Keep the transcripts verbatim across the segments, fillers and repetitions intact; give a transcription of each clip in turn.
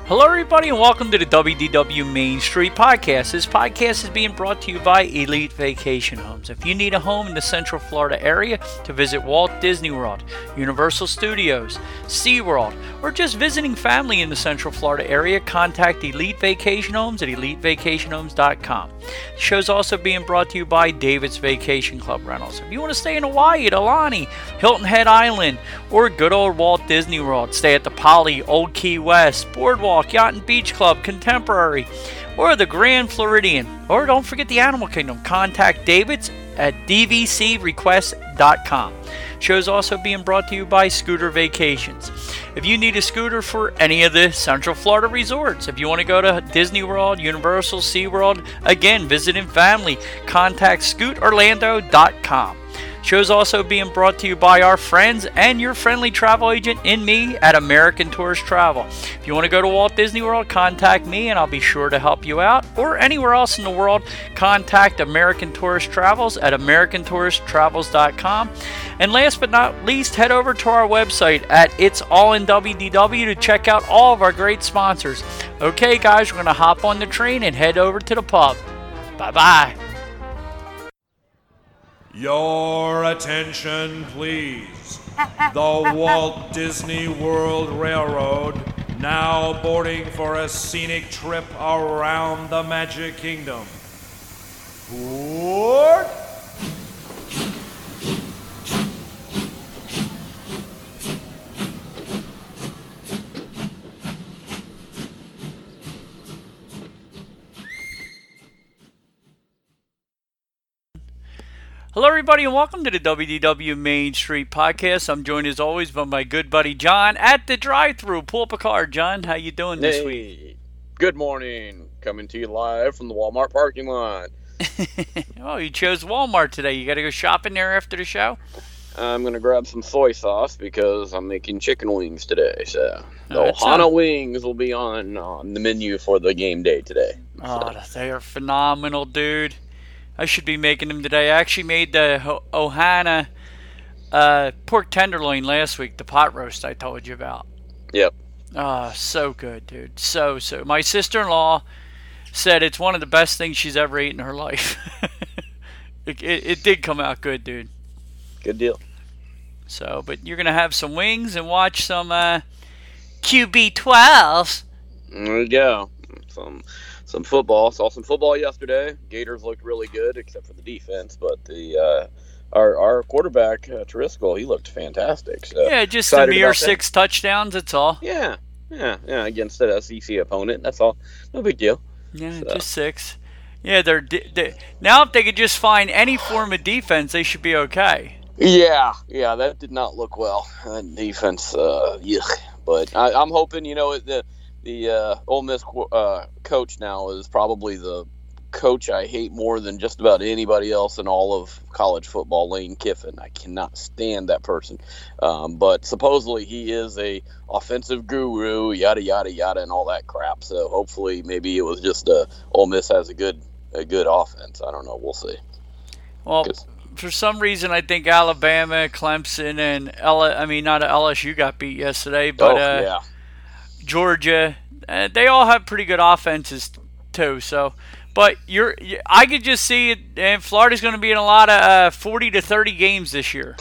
Hello, everybody, and welcome to the W D W Main Street Podcast. This podcast is being brought to you by Elite Vacation Homes. If you need a home in the Central Florida area to visit Walt Disney World, Universal Studios, SeaWorld, or just visiting family in the Central Florida area, contact Elite Vacation Homes at elite vacation homes dot com. The show is also being brought to you by David's Vacation Club Rentals. If you want to stay in Hawaii at Aulani, Hilton Head Island, or good old Walt Disney World, stay at the Poly, Old Key West, Boardwalk, Yacht and Beach Club, Contemporary, or the Grand Floridian, or don't forget the Animal Kingdom, contact Davids at d v c request dot com. Show's also being brought to you by Scooter Vacations. If you need a scooter for any of the Central Florida resorts, if you want to go to Disney World, Universal, SeaWorld, again, visiting family, contact scoot orlando dot com. Show's also being brought to you by our friends and your friendly travel agent in me at American Tourist Travel. If you want to go to Walt Disney World, contact me and I'll be sure to help you out. Or anywhere else in the world, contact American Tourist Travels at american tourist travels dot com. And last but not least, head over to our website at It's All in W D W to check out all of our great sponsors. Okay, guys, we're going to hop on the train and head over to the pub. Bye-bye. Your attention, please. The Walt Disney World Railroad now boarding for a scenic trip around the Magic Kingdom. Board! Hello, everybody, and welcome to the W D W Main Street Podcast. I'm joined, as always, by my good buddy John at the drive-thru. Pull up a card, John. How you doing this hey, week? Good morning. Coming to you live from the Walmart parking lot. Oh, you chose Walmart today. You got to go shopping there after the show? I'm going to grab some soy sauce because I'm making chicken wings today. So the That's Ohana a- wings will be on, on the menu for the game day today. Oh, they are phenomenal, dude. I should be making them today. I actually made the Ho- Ohana uh, pork tenderloin last week, the pot roast I told you about. Yep. Oh, so good, dude. So, so. My sister-in-law said it's one of the best things she's ever eaten in her life. it, it, it did come out good, dude. Good deal. So, but you're going to have some wings and watch some uh, Q B twelves. There you go. Some some football. Saw some football yesterday. Gators looked really good, except for the defense. But the uh, our our quarterback uh, Triscoll, he looked fantastic. So Yeah, just a excited mere about that. six touchdowns, that's all. Yeah, yeah, yeah. Against an S E C opponent. That's all. No big deal. Yeah, So. just six. Yeah, they're, de- they now if they could just find any form of defense, they should be okay. Yeah, yeah, that did not look well. That defense, uh, yuck. But I, I'm hoping, you know, the the uh, Ole Miss uh, coach now is probably the coach I hate more than just about anybody else in all of college football, Lane Kiffin. I cannot stand that person. Um, but supposedly he is a offensive guru, yada yada yada, and all that crap. So hopefully, maybe it was just uh, Ole Miss has a good a good offense. I don't know. We'll see. Well, 'Cause- for some reason, I think Alabama, Clemson, and L- I mean, not L S U got beat yesterday, but oh uh, yeah. Georgia, uh, they all have pretty good offenses too. So, but you're, I could just see it. And Florida's going to be in a lot of uh, forty to thirty games this year.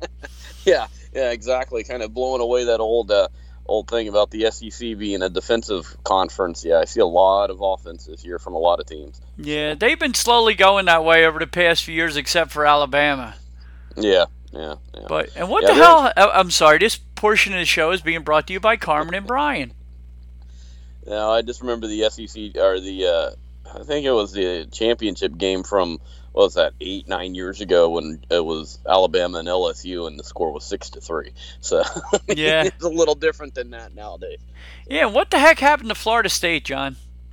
Yeah, yeah, exactly. Kind of blowing away that old uh, old thing about the S E C being a defensive conference. Yeah, I see a lot of offense this year from a lot of teams. Yeah, they've been slowly going that way over the past few years, except for Alabama. Yeah, yeah, yeah. But and what Yeah, the they're- hell? uh, I'm sorry. This portion of the show is being brought to you by Carmen and Brian. Now, I just remember the S E C or the uh, I think it was the championship game from what was that eight nine years ago when it was Alabama and L S U and the score was six to three. So Yeah. it's a little different than that nowadays. Yeah, what the heck happened to Florida State, John?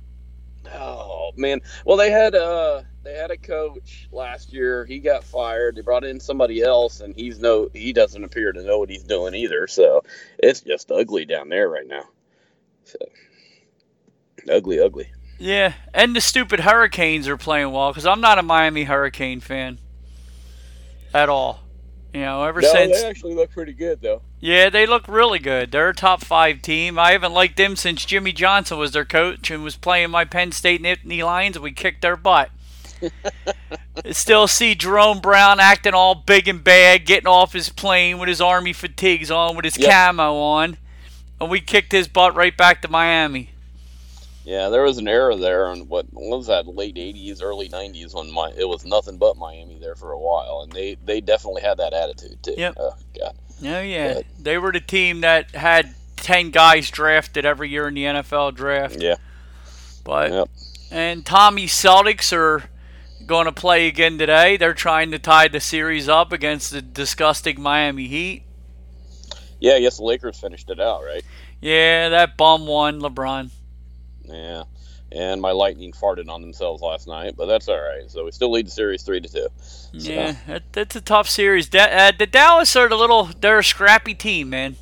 Oh man! Well, they had uh they had a coach last year. He got fired. They brought in somebody else, and he's no he doesn't appear to know what he's doing either. So it's just ugly down there right now. So ugly, ugly. Yeah, and the stupid Hurricanes are playing well because I'm not a Miami Hurricane fan at all. You know, ever No, since they actually look pretty good though. Yeah, they look really good. They're a top five team. I haven't liked them since Jimmy Johnson was their coach and was playing my Penn State Nittany Lions, and we kicked their butt. Still see Jerome Brown acting all big and bad, getting off his plane with his Army fatigues on, with his yep. camo on, and we kicked his butt right back to Miami. Yeah, there was an era there in what, what was that, late eighties, early nineties, when my, it was nothing but Miami there for a while, and they, they definitely had that attitude too. Yep. Oh, God. Oh, yeah. But, they were the team that had ten guys drafted every year in the N F L draft. Yeah. But yep. And Tommy Celtics are going to play again today. They're trying to tie the series up against the disgusting Miami Heat. Yeah, I guess the Lakers finished it out, right? Yeah, that bum won, LeBron. Yeah, and my Lightning farted on themselves last night, but that's all right. So we still lead the series three to two. So. Yeah, that, that's a tough series. Da- uh, the Dallas are the little, they're a scrappy team, man.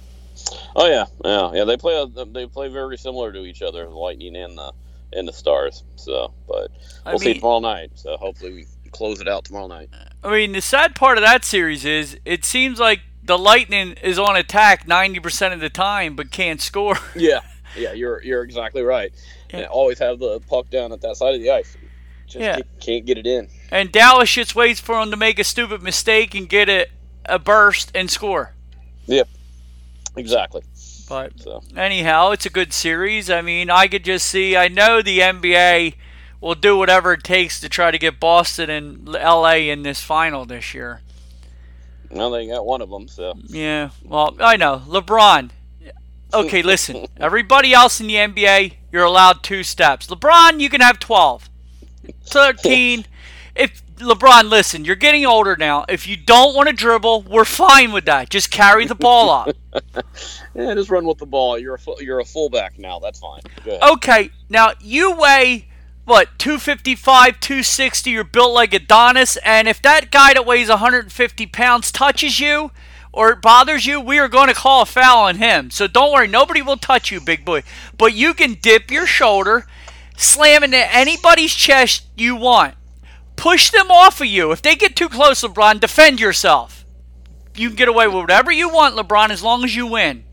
Oh yeah, yeah, yeah. They play, a, they play very similar to each other, the Lightning and the and the Stars. So, but we'll I see mean, tomorrow night. So hopefully we close it out tomorrow night. I mean, the sad part of that series is it seems like the Lightning is on attack ninety percent of the time, but can't score. Yeah. Yeah, you're you're exactly right. Yeah. And always have the puck down at that side of the ice. Just yeah. can't, can't get it in. And Dallas just waits for him to make a stupid mistake and get a, a burst and score. Yep, exactly. But so. anyhow, it's a good series. I mean, I could just see, I know the N B A will do whatever it takes to try to get Boston and L A in this final this year. Well, they got one of them, so. Yeah, well, I know. LeBron. Okay, listen. Everybody else in the N B A, you're allowed two steps. LeBron, you can have twelve. thirteen. If LeBron, listen, you're getting older now. If you don't want to dribble, we're fine with that. Just carry the ball up. Yeah, just run with the ball. You're a you're a fullback now. That's fine. Go ahead. Okay, now you weigh what, two fifty-five, two sixty. You're built like Adonis, and if that guy that weighs one hundred fifty pounds touches you or it bothers you, we are going to call a foul on him. So don't worry, nobody will touch you, big boy. But you can dip your shoulder, slam into anybody's chest you want. Push them off of you. If they get too close, LeBron, defend yourself. You can get away with whatever you want, LeBron, as long as you win.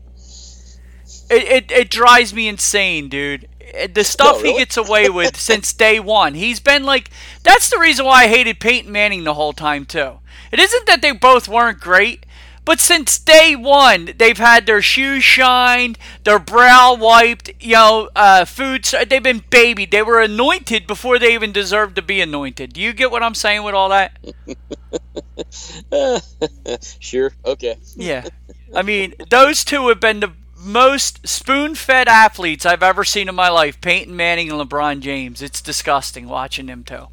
It it, it drives me insane, dude. The stuff no, really? he gets away with since day one. He's been like, that's the reason why I hated Peyton Manning the whole time, too. It isn't that they both weren't great, but since day one, they've had their shoes shined, their brow wiped, you know, uh, food. They've been babied. They were anointed before they even deserved to be anointed. Do you get what I'm saying with all that? uh, sure. Okay. Yeah. I mean, those two have been the most spoon-fed athletes I've ever seen in my life. Peyton Manning and LeBron James. It's disgusting watching them two.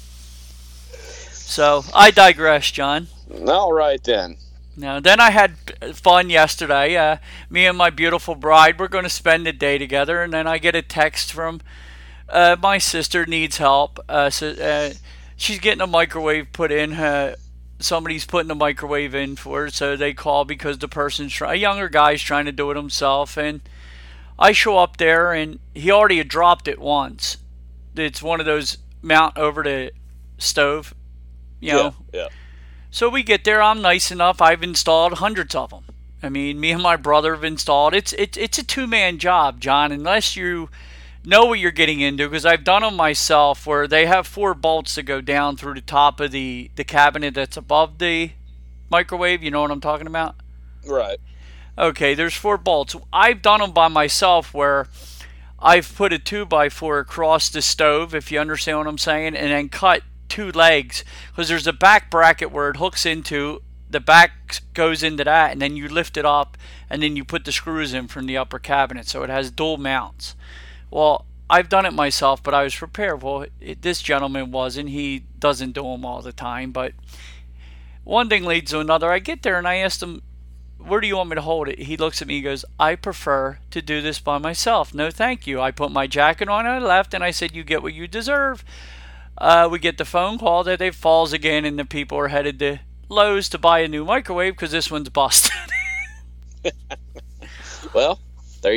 So, I digress, John. All right, then. Now, then I had fun yesterday. Uh, me and my beautiful bride, we're going to spend the day together, and then I get a text from uh, my sister needs help. Uh, so, uh, she's getting a microwave put in. Uh, somebody's putting a microwave in for her, so they call because the person's try- a younger guy's trying to do it himself. And I show up there, and he already had dropped it once. It's one of those mount over the stove, you know. Yeah, yeah. So we get there. I'm nice enough. I've installed hundreds of them. I mean, me and my brother have installed. It's it's it's a two-man job, John, unless you know what you're getting into, because I've done them myself where they have four bolts that go down through the top of the, the cabinet that's above the microwave. You know what I'm talking about? Right. Okay, there's four bolts. I've done them by myself where I've put a two by four across the stove, if you understand what I'm saying, and then cut two legs, because there's a back bracket where it hooks into, the back goes into that, and then you lift it up, and then you put the screws in from the upper cabinet, so it has dual mounts. Well, I've done it myself, but I was prepared. Well, it, this gentleman wasn't. He doesn't do them all the time, but one thing leads to another. I get there, and I asked him, where do you want me to hold it? He looks at me and goes, I prefer to do this by myself. No, thank you. I put my jacket on, and I left, and I said, you get what you deserve. Uh, we get the phone call that they falls again, and the people are headed to Lowe's to buy a new microwave because this one's busted. Well, there you go.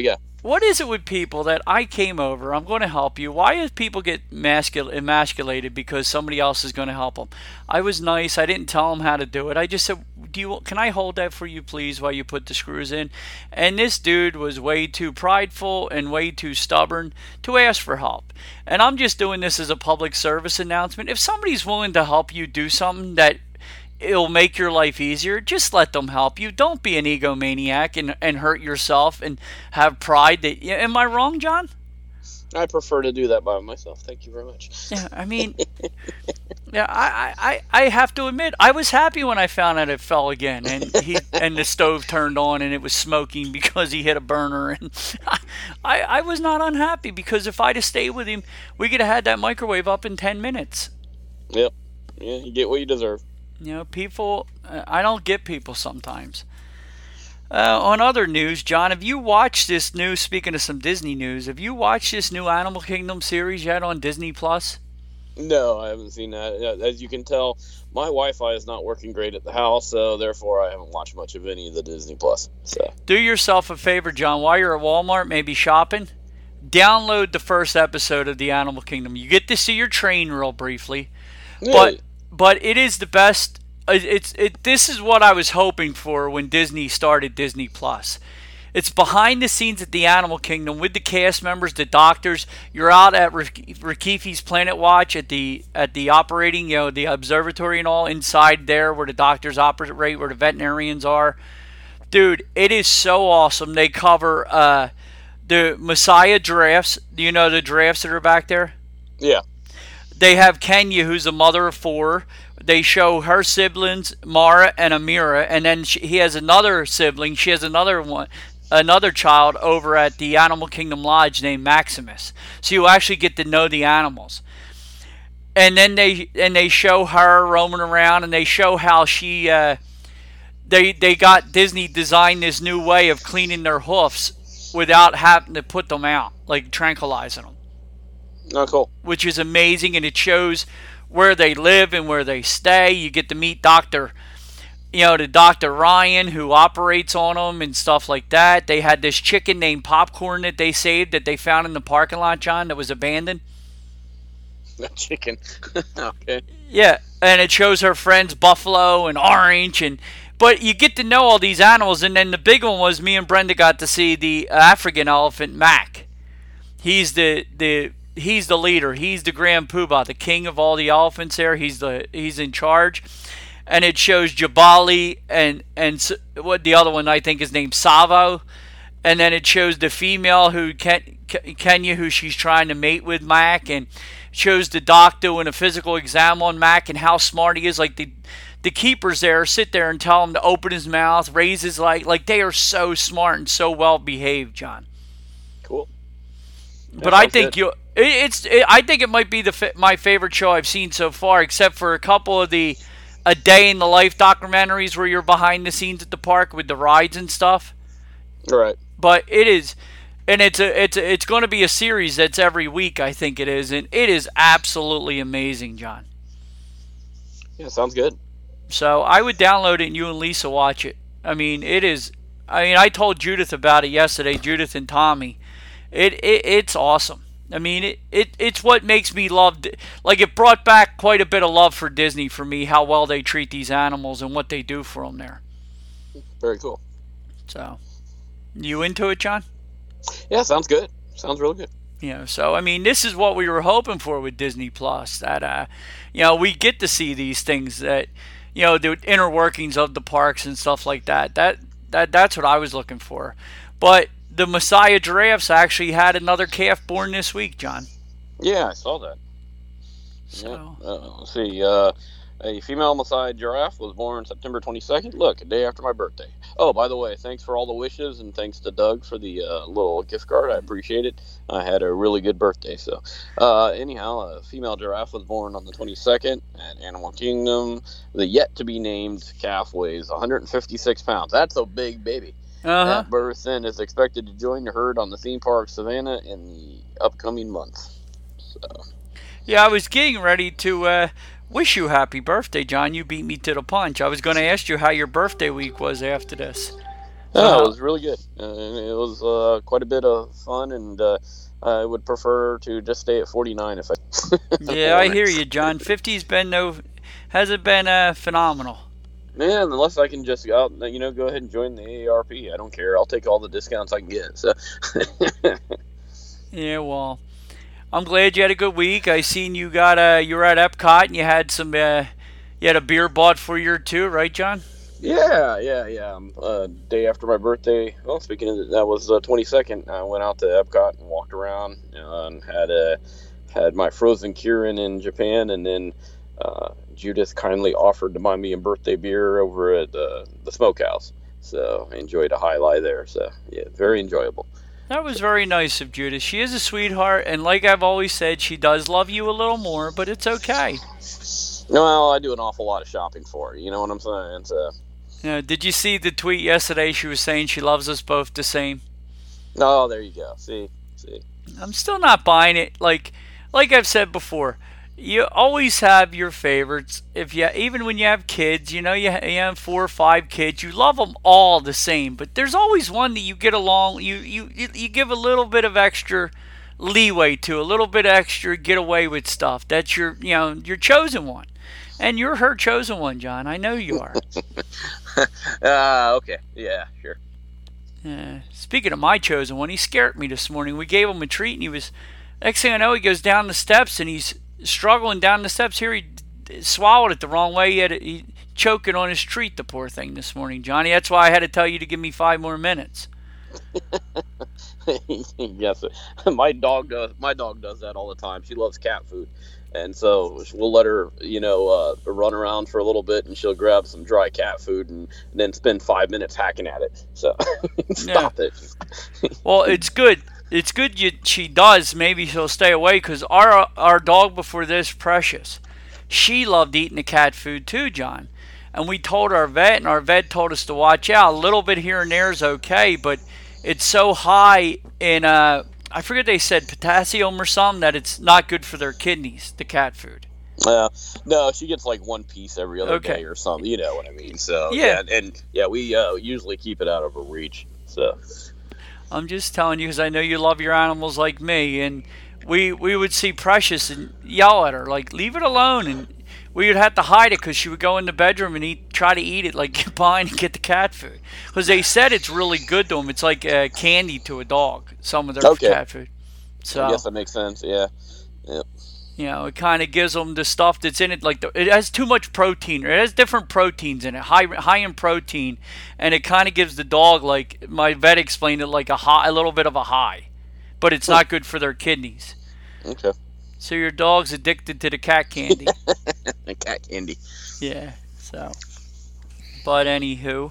what is it with people that I came over, I'm going to help you? Why do people get mascul- emasculated because somebody else is going to help them? I was nice. I didn't tell them how to do it. I just said, "Do you? Can I hold that for you, please, while you put the screws in?" And this dude was way too prideful and way too stubborn to ask for help. And I'm just doing this as a public service announcement. If somebody's willing to help you do something that it'll make your life easier, just let them help you. Don't be an egomaniac and, and hurt yourself and have pride. That, am I wrong, John? I prefer to do that by myself. Thank you very much. Yeah, I mean, yeah, I, I, I have to admit, I was happy when I found out it fell again, and he and the stove turned on and it was smoking because he hit a burner, and I, I was not unhappy because if I'd have stayed with him, we could have had that microwave up in ten minutes. Yep. Yeah, you get what you deserve. You know, people, uh, I don't get people sometimes. Uh, on other news, John, have you watched this new, speaking of some Disney news, have you watched this new Animal Kingdom series yet on Disney Plus? No, I haven't seen that. As you can tell, my Wi-Fi is not working great at the house, so therefore I haven't watched much of any of the Disney Plus. So do yourself a favor, John, while you're at Walmart, maybe shopping, download the first episode of the Animal Kingdom. You get to see your train real briefly, yeah. but... But it is the best. It's it. This is what I was hoping for when Disney started Disney Plus. It's behind the scenes at the Animal Kingdom with the cast members, the doctors. You're out at Rakifi's Planet Watch at the at the operating, you know, the observatory and all inside there where the doctors operate, where the veterinarians are. Dude, it is so awesome. They cover uh, the Messiah giraffes. Do you know the giraffes that are back there? Yeah. They have Kenya, who's a mother of four. They show her siblings, Mara and Amira, and then she, he has another sibling. She has another one, another child over at the Animal Kingdom Lodge named Maximus. So you actually get to know the animals. And then they and they show her roaming around, and they show how she uh, they they got Disney designed this new way of cleaning their hoofs without having to put them out, like tranquilizing them. Oh, cool. Which is amazing, and it shows where they live and where they stay. You get to meet Doctor, you know, the Doctor Ryan who operates on them and stuff like that. They had this chicken named Popcorn that they saved that they found in the parking lot, John, that was abandoned. That chicken. Okay. Yeah, and it shows her friends Buffalo and Orange, and but you get to know all these animals, and then the big one was me and Brenda got to see the African elephant Mac. He's the the He's the leader. He's the Grand Poobah, the king of all the elephants there. He's the he's in charge. And it shows Jabali and and what the other one I think is named Savo. And then it shows the female who Ken, Kenya who she's trying to mate with Mac, and shows the doctor doing a physical exam on Mac and how smart he is. Like the the keepers there sit there and tell him to open his mouth, raise his leg. Like they are so smart and so well behaved, John. Cool. That but I think you it, it's it, I think it might be the my favorite show I've seen so far, except for a couple of the a day in the life documentaries where you're behind the scenes at the park with the rides and stuff. Right. But it is, and it's a it's a, it's going to be a series that's every week. I think it is, and it is absolutely amazing, John. Yeah, sounds good. So I would download it and you and Lisa watch it. I mean, it is. I mean, I told Judith about it yesterday. Judith and Tommy. It, it it's awesome. I mean, it, it it's what makes me love. Like, it brought back quite a bit of love for Disney for me, how well they treat these animals and what they do for them there. Very cool. So, you into it, John? Yeah, sounds good. Sounds real good. You know, so I mean, this is what we were hoping for with Disney Plus. That uh, you know, we get to see these things that, you know, the inner workings of the parks and stuff like that. That that that's what I was looking for. But the Messiah giraffes actually had another calf born this week, John. Yeah, I saw that. So, yeah. uh, let's see. Uh, a female Messiah giraffe was born September twenty-second. Look, a day after my birthday. Oh, by the way, thanks for all the wishes, and thanks to Doug for the uh, little gift card. I appreciate it. I had a really good birthday. So, uh, anyhow, a female giraffe was born on the twenty-second at Animal Kingdom. The yet-to-be-named calf weighs one hundred fifty-six pounds. That's a big baby. Uh-huh. At birth and is expected to join the herd on the theme park Savannah in the upcoming months. So, yeah, I was getting ready to uh, wish you happy birthday, John. You beat me to the punch. I was going to ask you how your birthday week was after this. Yeah, it was really good. Uh, it was uh, quite a bit of fun, and uh, I would prefer to just stay at forty-nine if I. Yeah, I hear you, John. fifty's been no, hasn't been uh, phenomenal. Man, unless I can just go out, you know, go ahead and join the A A R P. I don't care. I'll take all the discounts I can get. So. Yeah, well, I'm glad you had a good week. I seen you got uh, you were at Epcot and you had some, uh, you had a beer bought for you too, right, John? Yeah, yeah, yeah. Um, uh, day after my birthday. Well, speaking of that, was uh, twenty-second. I went out to Epcot and walked around uh, and had a had my frozen Kirin in Japan, and then uh, Judith kindly offered to buy me a birthday beer over at uh, the Smokehouse. So I enjoyed a high lie there. So yeah, very enjoyable. That was very nice of Judith. She is a sweetheart, and like I've always said, she does love you a little more, but it's okay. Well, I do an awful lot of shopping for her. You know what I'm saying? So. Yeah, did you see the tweet yesterday? She was saying she loves us both the same. Oh, there you go. See, see. I'm still not buying it. Like, like I've said before, you always have your favorites. If you, even when you have kids, you know, you, you have four or five kids, you love them all the same. But there's always one that you get along. You you you give a little bit of extra leeway to, a little bit extra get away with stuff. That's your, you know, your chosen one. And you're her chosen one, John. I know you are. Ah, uh, okay. Yeah, sure. Uh, speaking of my chosen one, he scared me this morning. We gave him a treat, and he was... Next thing I know, he goes down the steps, and he's struggling down the steps here. He d- swallowed it the wrong way. He had a, he choking on his treat, the poor thing, this morning, Johnny. That's why I had to tell you to give me five more minutes. Yes, my dog does. My dog does that all the time. She loves cat food. And so we'll let her, you know, uh, run around for a little bit, and she'll grab some dry cat food and, and then spend five minutes hacking at it. So stop Yeah. it. Well, it's good. It's good you, she does. Maybe she'll stay away, because our, our dog before this, Precious, she loved eating the cat food too, John. And we told our vet, and our vet told us to watch out. A little bit here and there is okay, but it's so high in... Uh, I forget they said potassium or something, that it's not good for their kidneys, the cat food. Uh, no, she gets like one piece every other Okay. day or something. You know what I mean? So Yeah. yeah, and, and yeah, we uh, usually keep it out of her reach. So I'm just telling you because I know you love your animals like me, and we we would see Precious and yell at her, like, leave it alone, and we would have to hide it because she would go in the bedroom and eat, try to eat it, like get behind and get the cat food. Because they said it's really good to them. It's like uh, candy to a dog, some of their Okay. cat food. So I guess that makes sense. Yeah. Yep. you know, it kind of gives them the stuff that's in it. Like the, it has too much protein. It has different proteins in it, high high in protein, and it kind of gives the dog, like my vet explained it, like a high, a little bit of a high, but it's not good for their kidneys. Okay. So your dog's addicted to the cat candy. Cat candy. Yeah. So, but anywho,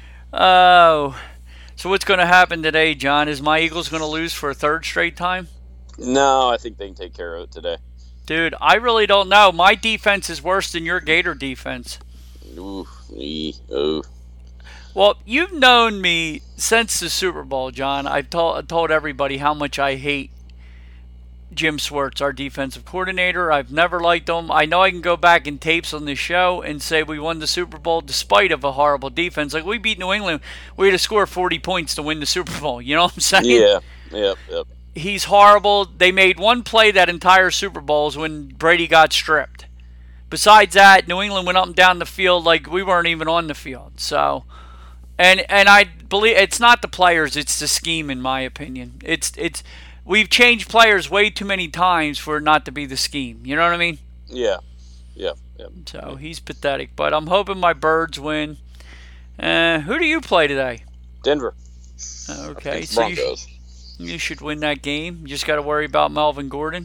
oh, so what's going to happen today, John? Is my Eagles going to lose for a third straight time? No, I think they can take care of it today. Dude, I really don't know. My defense is worse than your Gator defense. Ooh, ee, ooh. Well, you've known me since the Super Bowl, John. I've told told everybody how much I hate Jim Swartz, our defensive coordinator. I've never liked him. I know I can go back in tapes on this show and say we won the Super Bowl despite of a horrible defense. Like, we beat New England. We had to score forty points to win the Super Bowl. You know what I'm saying? Yeah. Yep. Yep. He's horrible. They made one play that entire Super Bowl is when Brady got stripped. Besides that, New England went up and down the field like we weren't even on the field. So, and and I believe it's not the players, it's the scheme, in my opinion. It's it's we've changed players way too many times for it not to be the scheme. You know what I mean? Yeah. Yeah. Yeah. So he's pathetic. But I'm hoping my Birds win. Uh, who do you play today? Denver. Okay, Against so you, Broncos. you should win that game. You just got to worry about Melvin Gordon.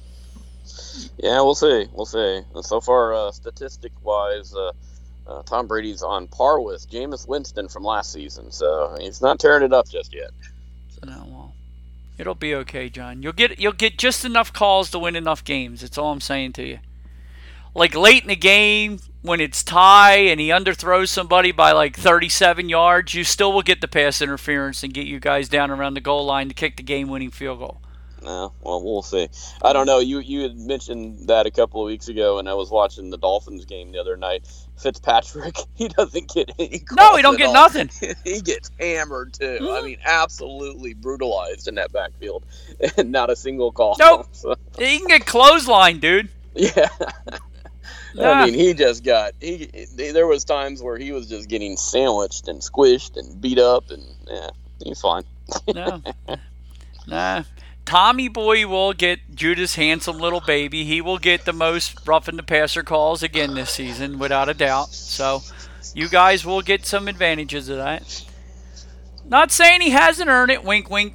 Yeah, we'll see. We'll see. And so far, uh, statistic-wise, uh, uh, Tom Brady's on par with Jameis Winston from last season, so he's not tearing it up just yet. No, well, it'll be okay, John. You'll get you'll get just enough calls to win enough games. That's all I'm saying to you. Like late in the game when it's tie and he underthrows somebody by like thirty-seven yards, you still will get the pass interference and get you guys down around the goal line to kick the game-winning field goal. No, well, we'll see. I don't know. You you had mentioned that a couple of weeks ago, and I was watching the Dolphins game the other night. Fitzpatrick, he doesn't get any calls. No, he don't get all. nothing. He gets hammered too. Mm-hmm. I mean, absolutely brutalized in that backfield, and not a single call. Nope. So, He can get clothesline, dude. yeah. Nah. I mean, he just got he. There was times where he was just getting sandwiched and squished and beat up, and yeah, he's fine. No. Nah. Tommy Boy will get Judas handsome little baby. He will get the most roughing the passer calls again this season, without a doubt. So you guys will get some advantages of that. Not saying he hasn't earned it. Wink, wink.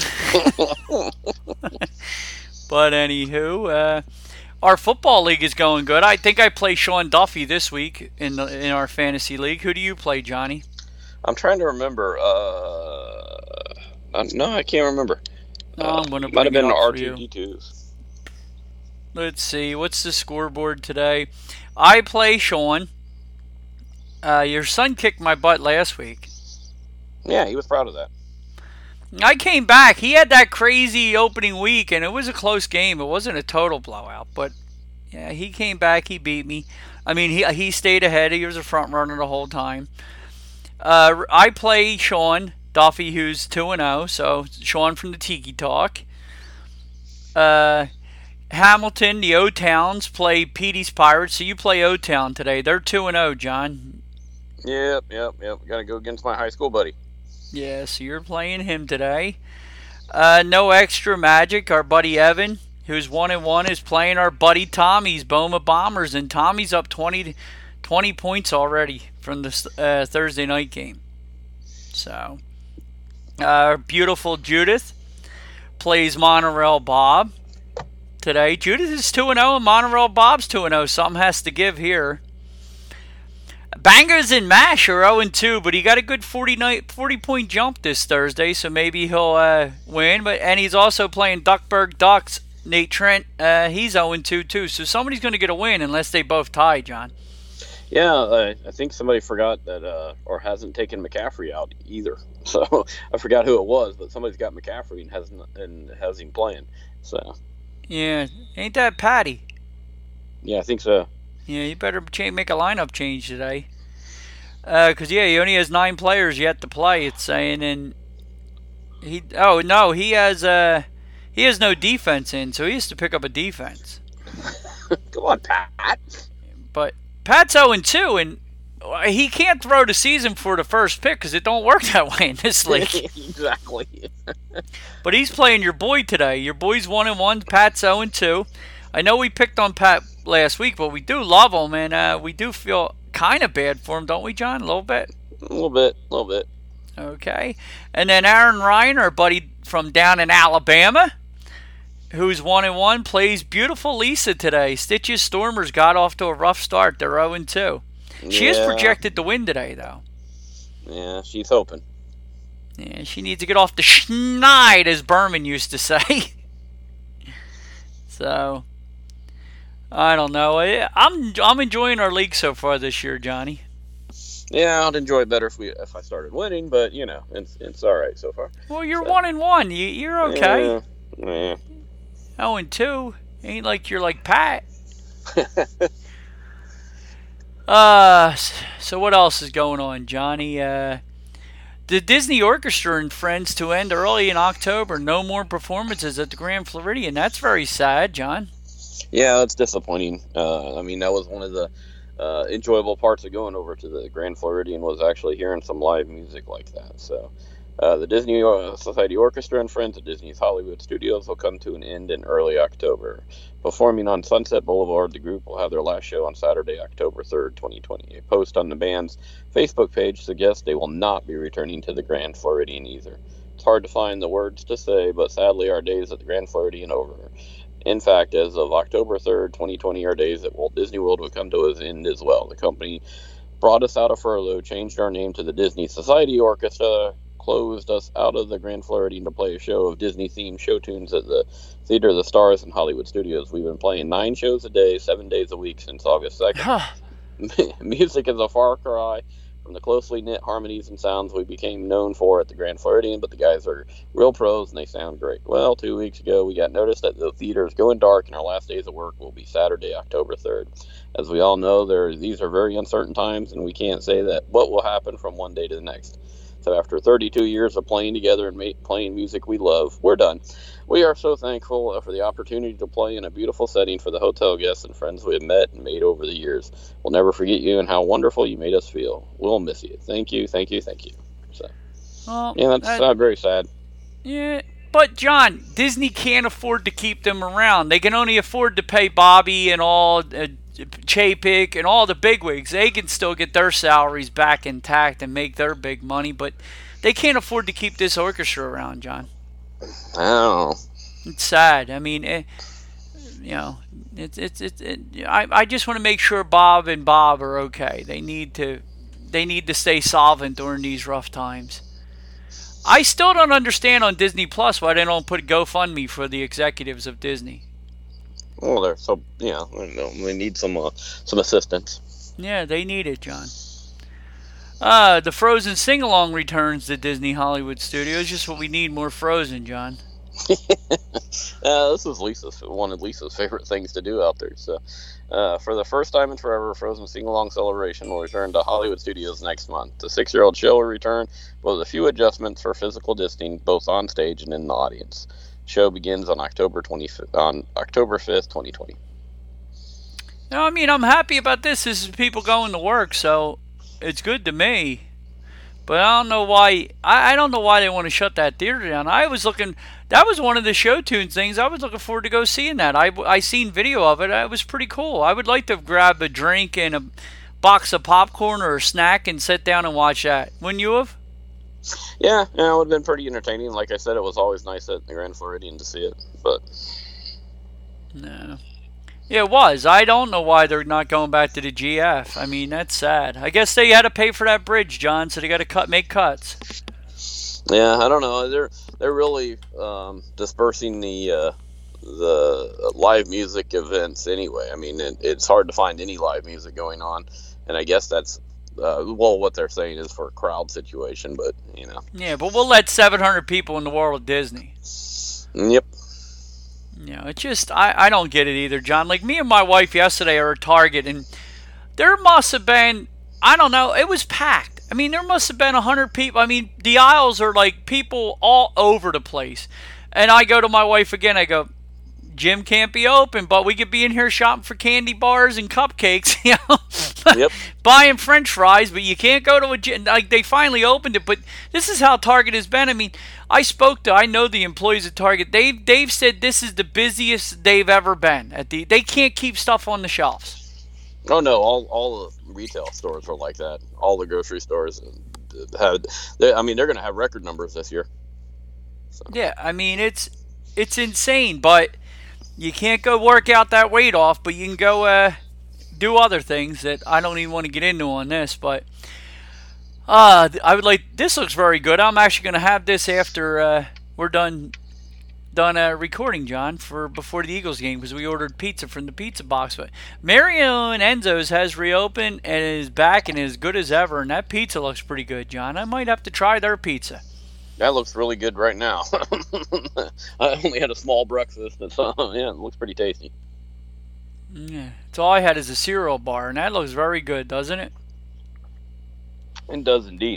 But anywho, uh, our football league is going good. I think I play Sean Duffy this week in the, in our fantasy league. Who do you play, Johnny? I'm trying to remember. Uh, uh, no, I can't remember. No, I'm going to Might have bring it been up R for two you. D twos. Let's see. What's the scoreboard today? I play Sean. Uh, your son kicked my butt last week. Yeah, he was proud of that. I came back. He had that crazy opening week, and it was a close game. It wasn't a total blowout, but yeah, he came back. He beat me. I mean, he he stayed ahead. He was a front runner the whole time. Uh, I play Sean Duffy, who's two and zero. So Sean from the Tiki Talk. Uh, Hamilton, the O-Towns play Petey's Pirates. So you play O-Town today. They're two and zero, John. Yep, yep, yep. Got to go against my high school buddy. Yeah, so you're playing him today. Uh, no extra magic. Our buddy Evan, who's one and one, is playing our buddy Tommy's Boma Bombers, and Tommy's up twenty, twenty points already from the uh, Thursday night game. So, uh, beautiful Judith plays Monorail Bob today. Judith is two and zero, and Monorail Bob's two and zero. Something has to give here. Bangers and Mash are zero and two, but he got a good forty-point jump this Thursday, so maybe he'll uh, win. But and he's also playing Duckburg Ducks. Nate Trent, uh, he's zero and two too, so somebody's going to get a win unless they both tie, John. Yeah, uh, I think somebody forgot that, uh, or hasn't taken McCaffrey out either. So I forgot who it was, but somebody's got McCaffrey and hasn't and has him playing. So yeah, ain't that Patty? Yeah, I think so. Yeah, you better cha- make a lineup change today. Because, uh, yeah, he only has nine players yet to play, it's saying. And he, oh, no, he has uh, he has no defense in, so he has to pick up a defense. Come on, Pat. But Pat's zero and two, and he can't throw the season for the first pick because it don't work that way in this league. Exactly. But he's playing your boy today. Your boy's one and one, Pat's zero and two. I know we picked on Pat last week, but we do love him, and uh, we do feel kind of bad for him, don't we, John? A little bit? A little bit, a little bit. Okay. And then Aaron Ryan, our buddy from down in Alabama, who's one and one, plays beautiful Lisa today. Stitches Stormers got off to a rough start. They're zero and two. She yeah. is projected to win today, though. Yeah, she's hoping. Yeah, she needs to get off the schneid, as Berman used to say. So, I don't know. I'm I'm enjoying our league so far this year, Johnny. Yeah, I'd enjoy it better if we if I started winning, but you know, it's it's all right so far. Well, you're so. one and one. You you're okay. Yeah. yeah. Oh, and two. Ain't like you're like Pat. uh, so what else is going on, Johnny? Uh, the Disney Orchestra and Friends to end early in October. No more performances at the Grand Floridian. That's very sad, John. Yeah, that's disappointing. Uh, I mean, that was one of the uh, enjoyable parts of going over to the Grand Floridian was actually hearing some live music like that. So uh, the Disney Society Orchestra and Friends at Disney's Hollywood Studios will come to an end in early October. Performing on Sunset Boulevard, the group will have their last show on Saturday, October third, twenty twenty. A post on the band's Facebook page suggests they will not be returning to the Grand Floridian either. It's hard to find the words to say, but sadly our days at the Grand Floridian are over. In fact, as of October third, twenty twenty, our days at Walt Disney World will come to an end as well. The company brought us out of furlough, changed our name to the Disney Society Orchestra, closed us out of the Grand Floridian to play a show of Disney-themed show tunes at the Theater of the Stars and Hollywood Studios. We've been playing nine shows a day, seven days a week since August second. Music is a far cry from the closely knit harmonies and sounds we became known for at the Grand Floridian, but the guys are real pros and they sound great. Well, two weeks ago, we got notice that the theater is going dark and our last days of work will be Saturday, October third. As we all know, there these are very uncertain times, and we can't say that what will happen from one day to the next. So after thirty-two years of playing together and ma- playing music we love, we're done. We are so thankful for the opportunity to play in a beautiful setting for the hotel guests and friends we have met and made over the years. We'll never forget you and how wonderful you made us feel. We'll miss you. Thank you, thank you, thank you. So, well, yeah, that's that, uh, very sad. Yeah, but John, Disney can't afford to keep them around. They can only afford to pay Bobby and all, uh, Chapek and all the bigwigs. They can still get their salaries back intact and make their big money, but they can't afford to keep this orchestra around, John. I don't know. It's sad. I mean, it, you know, it's it's it's. It, I I just want to make sure Bob and Bob are okay. They need to, they need to stay solvent during these rough times. I still don't understand on Disney Plus why they don't put GoFundMe for the executives of Disney. Well, they're so yeah, you know, they need some uh, some assistance. Yeah, they need it, John. Uh, the Frozen sing-along returns to Disney Hollywood Studios. Just what we need, more Frozen, John. uh, this is Lisa's one of Lisa's favorite things to do out there. So, uh, for the first time in forever, Frozen Sing-Along Celebration will return to Hollywood Studios next month. The six-year-old show will return with a few adjustments for physical distancing, both on stage and in the audience. The show begins on October twenty-fifth, on October fifth, twenty twenty. No, I mean, I'm happy about this. This is people going to work, so it's good to me. But I don't know why. I, I don't know why they want to shut that theater down. I was looking. That was one of the show tunes things. I was looking forward to go seeing that. I I seen video of it. It was pretty cool. I would like to grab a drink and a box of popcorn or a snack and sit down and watch that. Wouldn't you have? Yeah, yeah, it would have been pretty entertaining. Like I said, it was always nice at the Grand Floridian to see it. But no. Yeah, it was. I don't know why they're not going back to the G F. I mean, that's sad. I guess they had to pay for that bridge, John, so they got to cut, make cuts. Yeah, I don't know. They're they're really um, dispersing the uh, the live music events anyway. I mean, it, it's hard to find any live music going on, and I guess that's uh, well, what they're saying is for a crowd situation. But you know, yeah, but we'll let seven hundred people in the world of Disney. Yep. You know, it's just, I, I don't get it either, John. Like, me and my wife yesterday are at Target, and there must have been, I don't know, it was packed. I mean, there must have been one hundred people. I mean, the aisles are like people all over the place. And I go to my wife again, I go, gym can't be open, but we could be in here shopping for candy bars and cupcakes, you know, yep. buying French fries, but you can't go to a gym. Like, they finally opened it, but this is how Target has been. I mean, I spoke to, I know the employees at Target. They've, they've said this is the busiest they've ever been. At the, they can't keep stuff on the shelves. Oh, no, all all the retail stores are like that. All the grocery stores had, I mean, they're going to have record numbers this year. So. Yeah, I mean, it's it's insane, but you can't go work out that weight off, but you can go uh, do other things that I don't even want to get into on this. But uh, I would like. This looks very good. I'm actually going to have this after uh, we're done done uh, recording, John, for before the Eagles game, because we ordered pizza from the pizza box. But Mario and Enzo's has reopened and is back and is good as ever. And that pizza looks pretty good, John. I might have to try their pizza. That looks really good right now. I only had a small breakfast, and so yeah, it looks pretty tasty. Yeah, it's all I had is a cereal bar, and that looks very good, doesn't it? It does indeed.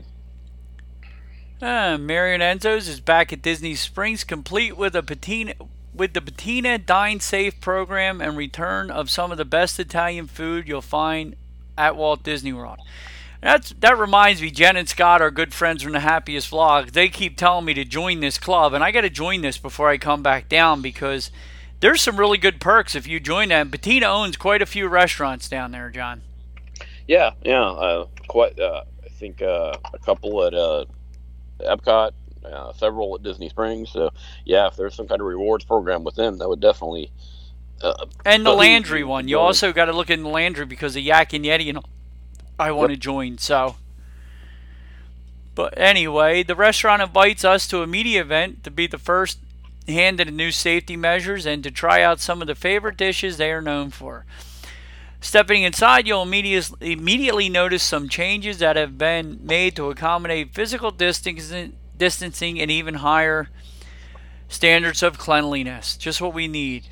Uh, Marion Enzo's is back at Disney Springs, complete with a patina, with the Patina Dine Safe program and return of some of the best Italian food you'll find at Walt Disney World. That's, that reminds me, Jen and Scott are good friends from the Happiest Vlog. They keep telling me to join this club, and I got to join this before I come back down because there's some really good perks if you join that. Patina owns quite a few restaurants down there, John. Yeah, yeah, uh, quite. Uh, I think uh, a couple at uh, Epcot, uh, several at Disney Springs. So yeah, if there's some kind of rewards program with them, that would definitely. Uh, and the Landry one, you also got to look in the Landry because of Yak and Yeti and all. I want yep. to join, so. But anyway, the restaurant invites us to a media event to be the first hand in the new safety measures and to try out some of the favorite dishes they are known for. Stepping inside, you'll immediately immediately notice some changes that have been made to accommodate physical distancing, distancing and even higher standards of cleanliness. Just what we need.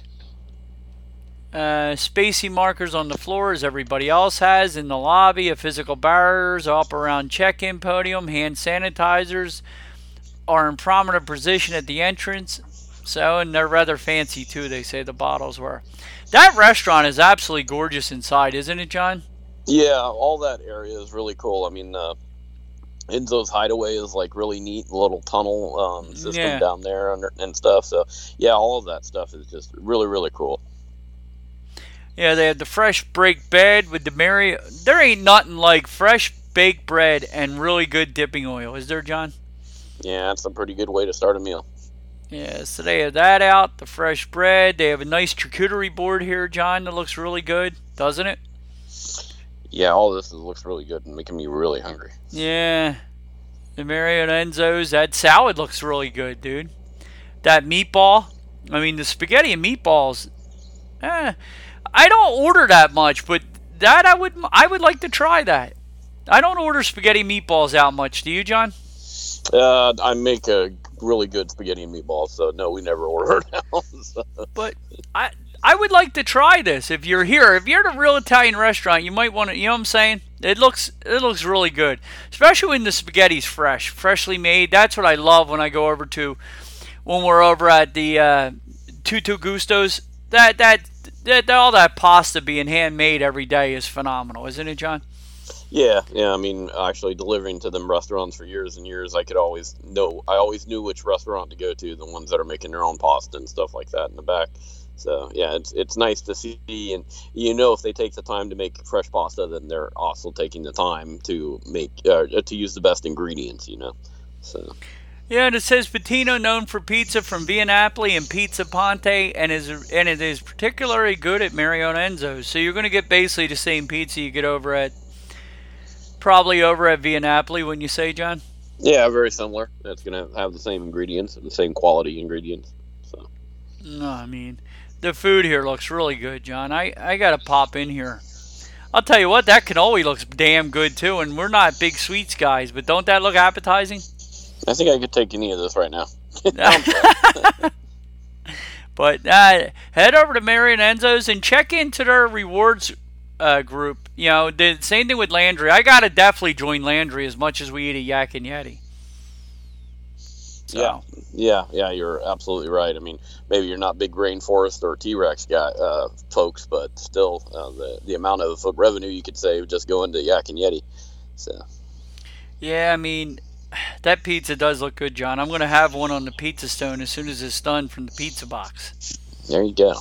Uh, spacey markers on the floor as everybody else has. In the lobby, a physical barriers up around check-in podium. Hand sanitizers are in prominent position at the entrance. So, and they're rather fancy too, they say the bottles were. That restaurant is absolutely gorgeous inside, isn't it, John? Yeah, all that area is really cool. I mean, uh, Enzo's Hideaway is like really neat, little tunnel um, system Yeah. down there under, and stuff. So, yeah, all of that stuff is just really, really cool. Yeah, they had the fresh baked bread with the Mary. There ain't nothing like fresh baked bread and really good dipping oil, is there, John? Yeah, that's a pretty good way to start a meal. Yeah, so they have that out, the fresh bread. They have a nice charcuterie board here, John, that looks really good, doesn't it? Yeah, all this is, looks really good and making me really hungry. Yeah. The Mario and Enzo's, that salad looks really good, dude. That meatball, I mean, the spaghetti and meatballs, eh, I don't order that much, but that I would I would like to try that. I don't order spaghetti meatballs out much. Do you, John? Uh, I make a really good spaghetti and meatballs, so no, we never order it out. So. But I I would like to try this. If you're here, if you're at a real Italian restaurant, you might want to. You know what I'm saying? It looks it looks really good, especially when the spaghetti's fresh, freshly made. That's what I love when I go over to when we're over at the uh, Tutto Gusto's. That that. That, all that pasta being handmade every day is phenomenal, isn't it, John? Yeah, yeah. I mean, actually delivering to them restaurants for years and years, I could always know. I always knew which restaurant to go to, the ones that are making their own pasta and stuff like that in the back. So yeah, it's it's nice to see, and you know, if they take the time to make fresh pasta, then they're also taking the time to make uh, to use the best ingredients. You know, so. Yeah, and it says Bettino, known for pizza from Via Napoli and Pizza Ponte, and is and it is particularly good at Mario and Enzo's. So you're going to get basically the same pizza you get over at, probably over at Via Napoli, wouldn't you say, John? Yeah, very similar. It's going to have the same ingredients and the same quality ingredients. So. No, I mean, the food here looks really good, John. I, I got to pop in here. I'll tell you what, that cannoli looks damn good, too, and we're not big sweets guys, but don't that look appetizing? I think I could take any of this right now. But uh, head over to Mario and Enzo's and check into their rewards uh, group. You know, the same thing with Landry. I got to definitely join Landry as much as we eat a Yak and Yeti. So. Yeah, yeah, yeah, you're absolutely right. I mean, maybe you're not big Rainforest or T-Rex guy, uh, folks, but still uh, the, the amount of revenue you could save just going to Yak and Yeti. So. Yeah, I mean... That pizza does look good, John. I'm going to have one on the pizza stone as soon as it's done from the pizza box. There you go.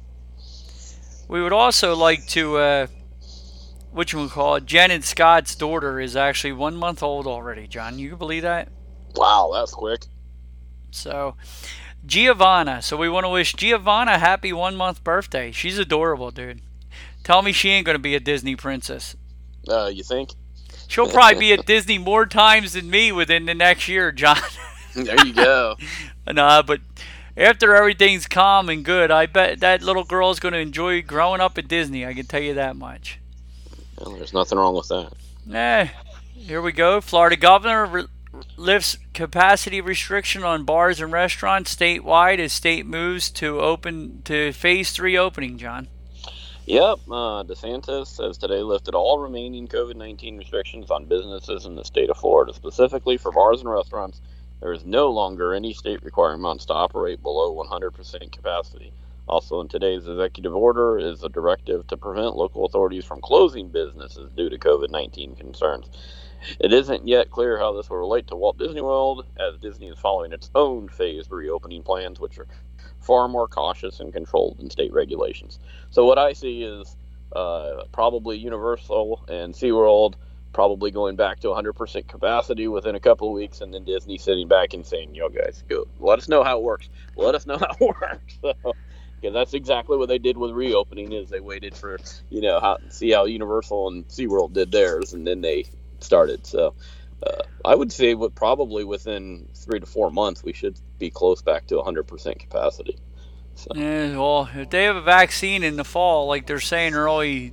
We would also like to, uh, what you would call it, Jen and Scott's daughter is actually one month old already, John. You can believe that? Wow, that's quick. So, Giovanna. So we want to wish Giovanna a happy one-month birthday. She's adorable, dude. Tell me she ain't going to be a Disney princess. Uh, you think? She'll probably be at Disney more times than me within the next year, John. There you go. Nah, but after everything's calm and good, I bet that little girl is going to enjoy growing up at Disney. I can tell you that much. Well, there's nothing wrong with that. Eh, here we go. Florida governor re- lifts capacity restriction on bars and restaurants statewide as state moves to open to phase three opening, John. Yep, uh, DeSantis has today lifted all remaining COVID nineteen restrictions on businesses in the state of Florida. Specifically for bars and restaurants, there is no longer any state requirements to operate below one hundred percent capacity. Also in today's executive order is a directive to prevent local authorities from closing businesses due to COVID nineteen concerns. It isn't yet clear how this will relate to Walt Disney World, as Disney is following its own phased reopening plans, which are far more cautious and controlled than state regulations. So what I see is uh, probably Universal and SeaWorld probably going back to one hundred percent capacity within a couple of weeks, and then Disney sitting back and saying, yo guys, go, let us know how it works. Let us know how it works. So, because that's exactly what they did with reopening, is they waited for, you know, how, see how Universal and SeaWorld did theirs, and then they started. So uh, I would say what probably within three to four months, we should be close back to one hundred percent capacity. So. Yeah, well, if they have a vaccine in the fall, like they're saying early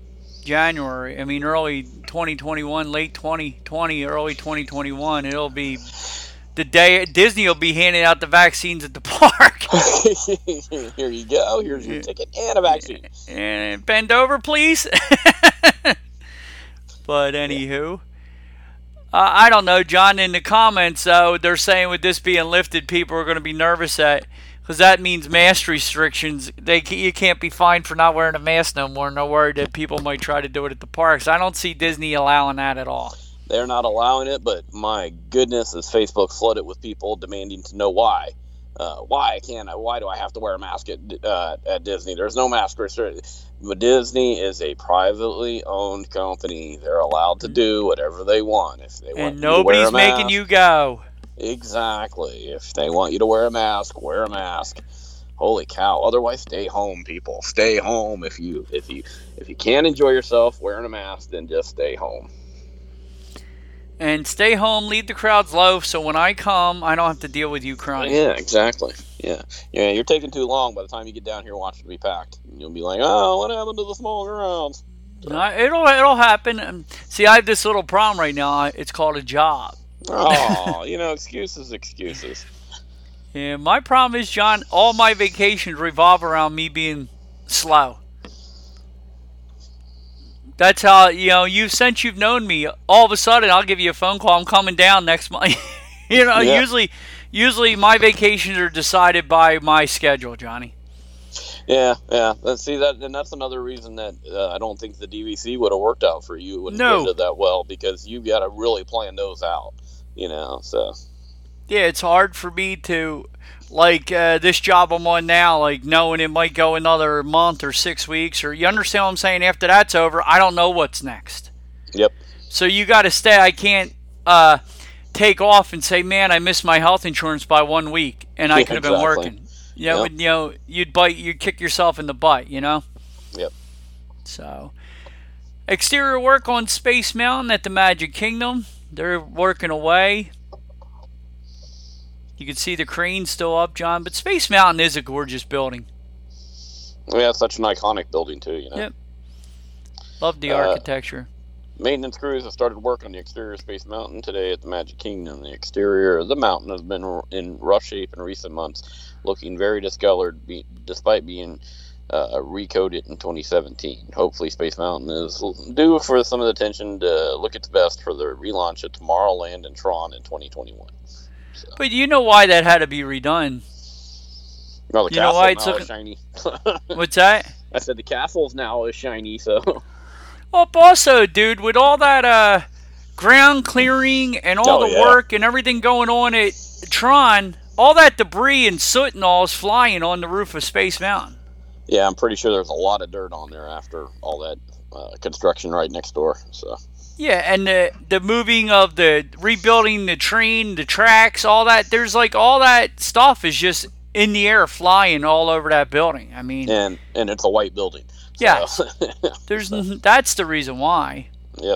January. I mean, early twenty twenty-one, late twenty twenty, early twenty twenty-one. It'll be the day Disney will be handing out the vaccines at the park. Here you go. Here's your ticket and a vaccine. And bend over, please. But anywho, uh, I don't know, John. In the comments, though, they're saying with this being lifted, people are going to be nervous at because that means mask restrictions. They you can't be fined for not wearing a mask no more. No worry that people might try to do it at the parks. I don't see Disney allowing that at all. They're not allowing it, but my goodness, is Facebook flooded with people demanding to know why. Uh, why can't I? Why do I have to wear a mask at uh, at Disney? There's no mask restriction. But Disney is a privately owned company. They're allowed to do whatever they want. If they want and nobody's you to wear a making mask, you go. Exactly. If they want you to wear a mask, wear a mask. Holy cow! Otherwise, stay home, people. Stay home. If you if you if you can't enjoy yourself wearing a mask, then just stay home. And stay home, leave the crowds low, so when I come, I don't have to deal with you crying. Yeah, exactly. Yeah, yeah. You're taking too long. By the time you get down here, watch it be packed. You'll be like, "Oh, what happened to the small crowds?" So. Uh, it'll it'll happen. Um, see, I have this little problem right now. It's called a job. Oh, you know, excuses, excuses. Yeah, my problem is, John, all my vacations revolve around me being slow. That's how, you know, you since you've known me, all of a sudden I'll give you a phone call. I'm coming down next month. you know, yeah. usually, usually my vacations are decided by my schedule, Johnny. Yeah, yeah. Let's see that, and that's another reason that uh, I don't think the D V C would have worked out for you. It wouldn't no. have ended that well because you've got to really plan those out. You know, so. Yeah, it's hard for me to, like uh, this job I'm on now, like knowing it might go another month or six weeks, or you understand what I'm saying? After that's over, I don't know what's next. Yep. So you got to stay. I can't uh, take off and say, man, I missed my health insurance by one week, and I could have exactly. been working. You know, yep. you know, you'd bite, you'd kick yourself in the butt, you know? Yep. So, exterior work on Space Mountain at the Magic Kingdom. They're working away. You can see the crane still up, John, but Space Mountain is a gorgeous building. Yeah, it's such an iconic building, too, you know? Yep. Love the uh, architecture. Maintenance crews have started work on the exterior of Space Mountain today at the Magic Kingdom. The exterior of the mountain has been in rough shape in recent months, looking very discolored be, despite being uh, recoded in twenty seventeen. Hopefully Space Mountain is due for some of the attention to look its best for the relaunch of Tomorrowland and Tron in twenty twenty-one. So. But you know why that had to be redone? Well, the you castle know why it's now looking... is shiny. What's that? I said the castle's now is shiny, so... Well, also, dude, with all that uh, ground clearing and all oh, the yeah. work and everything going on at Tron, all that debris and soot and all is flying on the roof of Space Mountain. Yeah, I'm pretty sure there's a lot of dirt on there after all that uh, construction right next door. So. Yeah, and the the moving of the rebuilding the train, the tracks, all that. There's like all that stuff is just in the air, flying all over that building. I mean, and and it's a white building. So. Yeah, there's that's the reason why. Yep.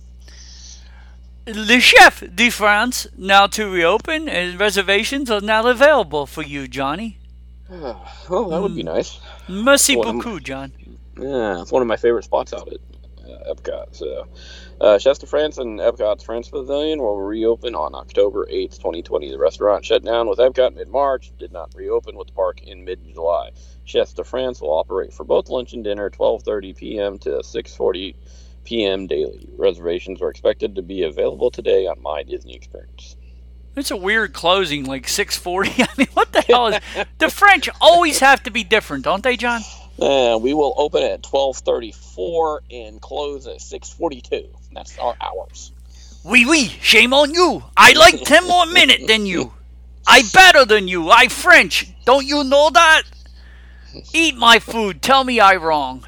Le Chef de France now to reopen, and reservations are now available for you, Johnny. Oh, that would be nice. Merci well, beaucoup, John. Yeah, it's one of my favorite spots out at uh, Epcot. So, uh, Chefs de France and Epcot's France Pavilion will reopen on October eighth, twenty twenty. The restaurant shut down with Epcot mid-March, did not reopen with the park in mid-July. Chefs de France will operate for both lunch and dinner, twelve thirty p.m. to six forty p.m. daily. Reservations are expected to be available today on My Disney Experience. It's a weird closing, like six forty. I mean, what the hell is... The French always have to be different, don't they, John? Uh, we will open at twelve thirty-four and close at six forty-two. That's our hours. Oui, oui, shame on you. I like ten more minutes than you. I better than you. I French. Don't you know that? Eat my food. Tell me I wrong.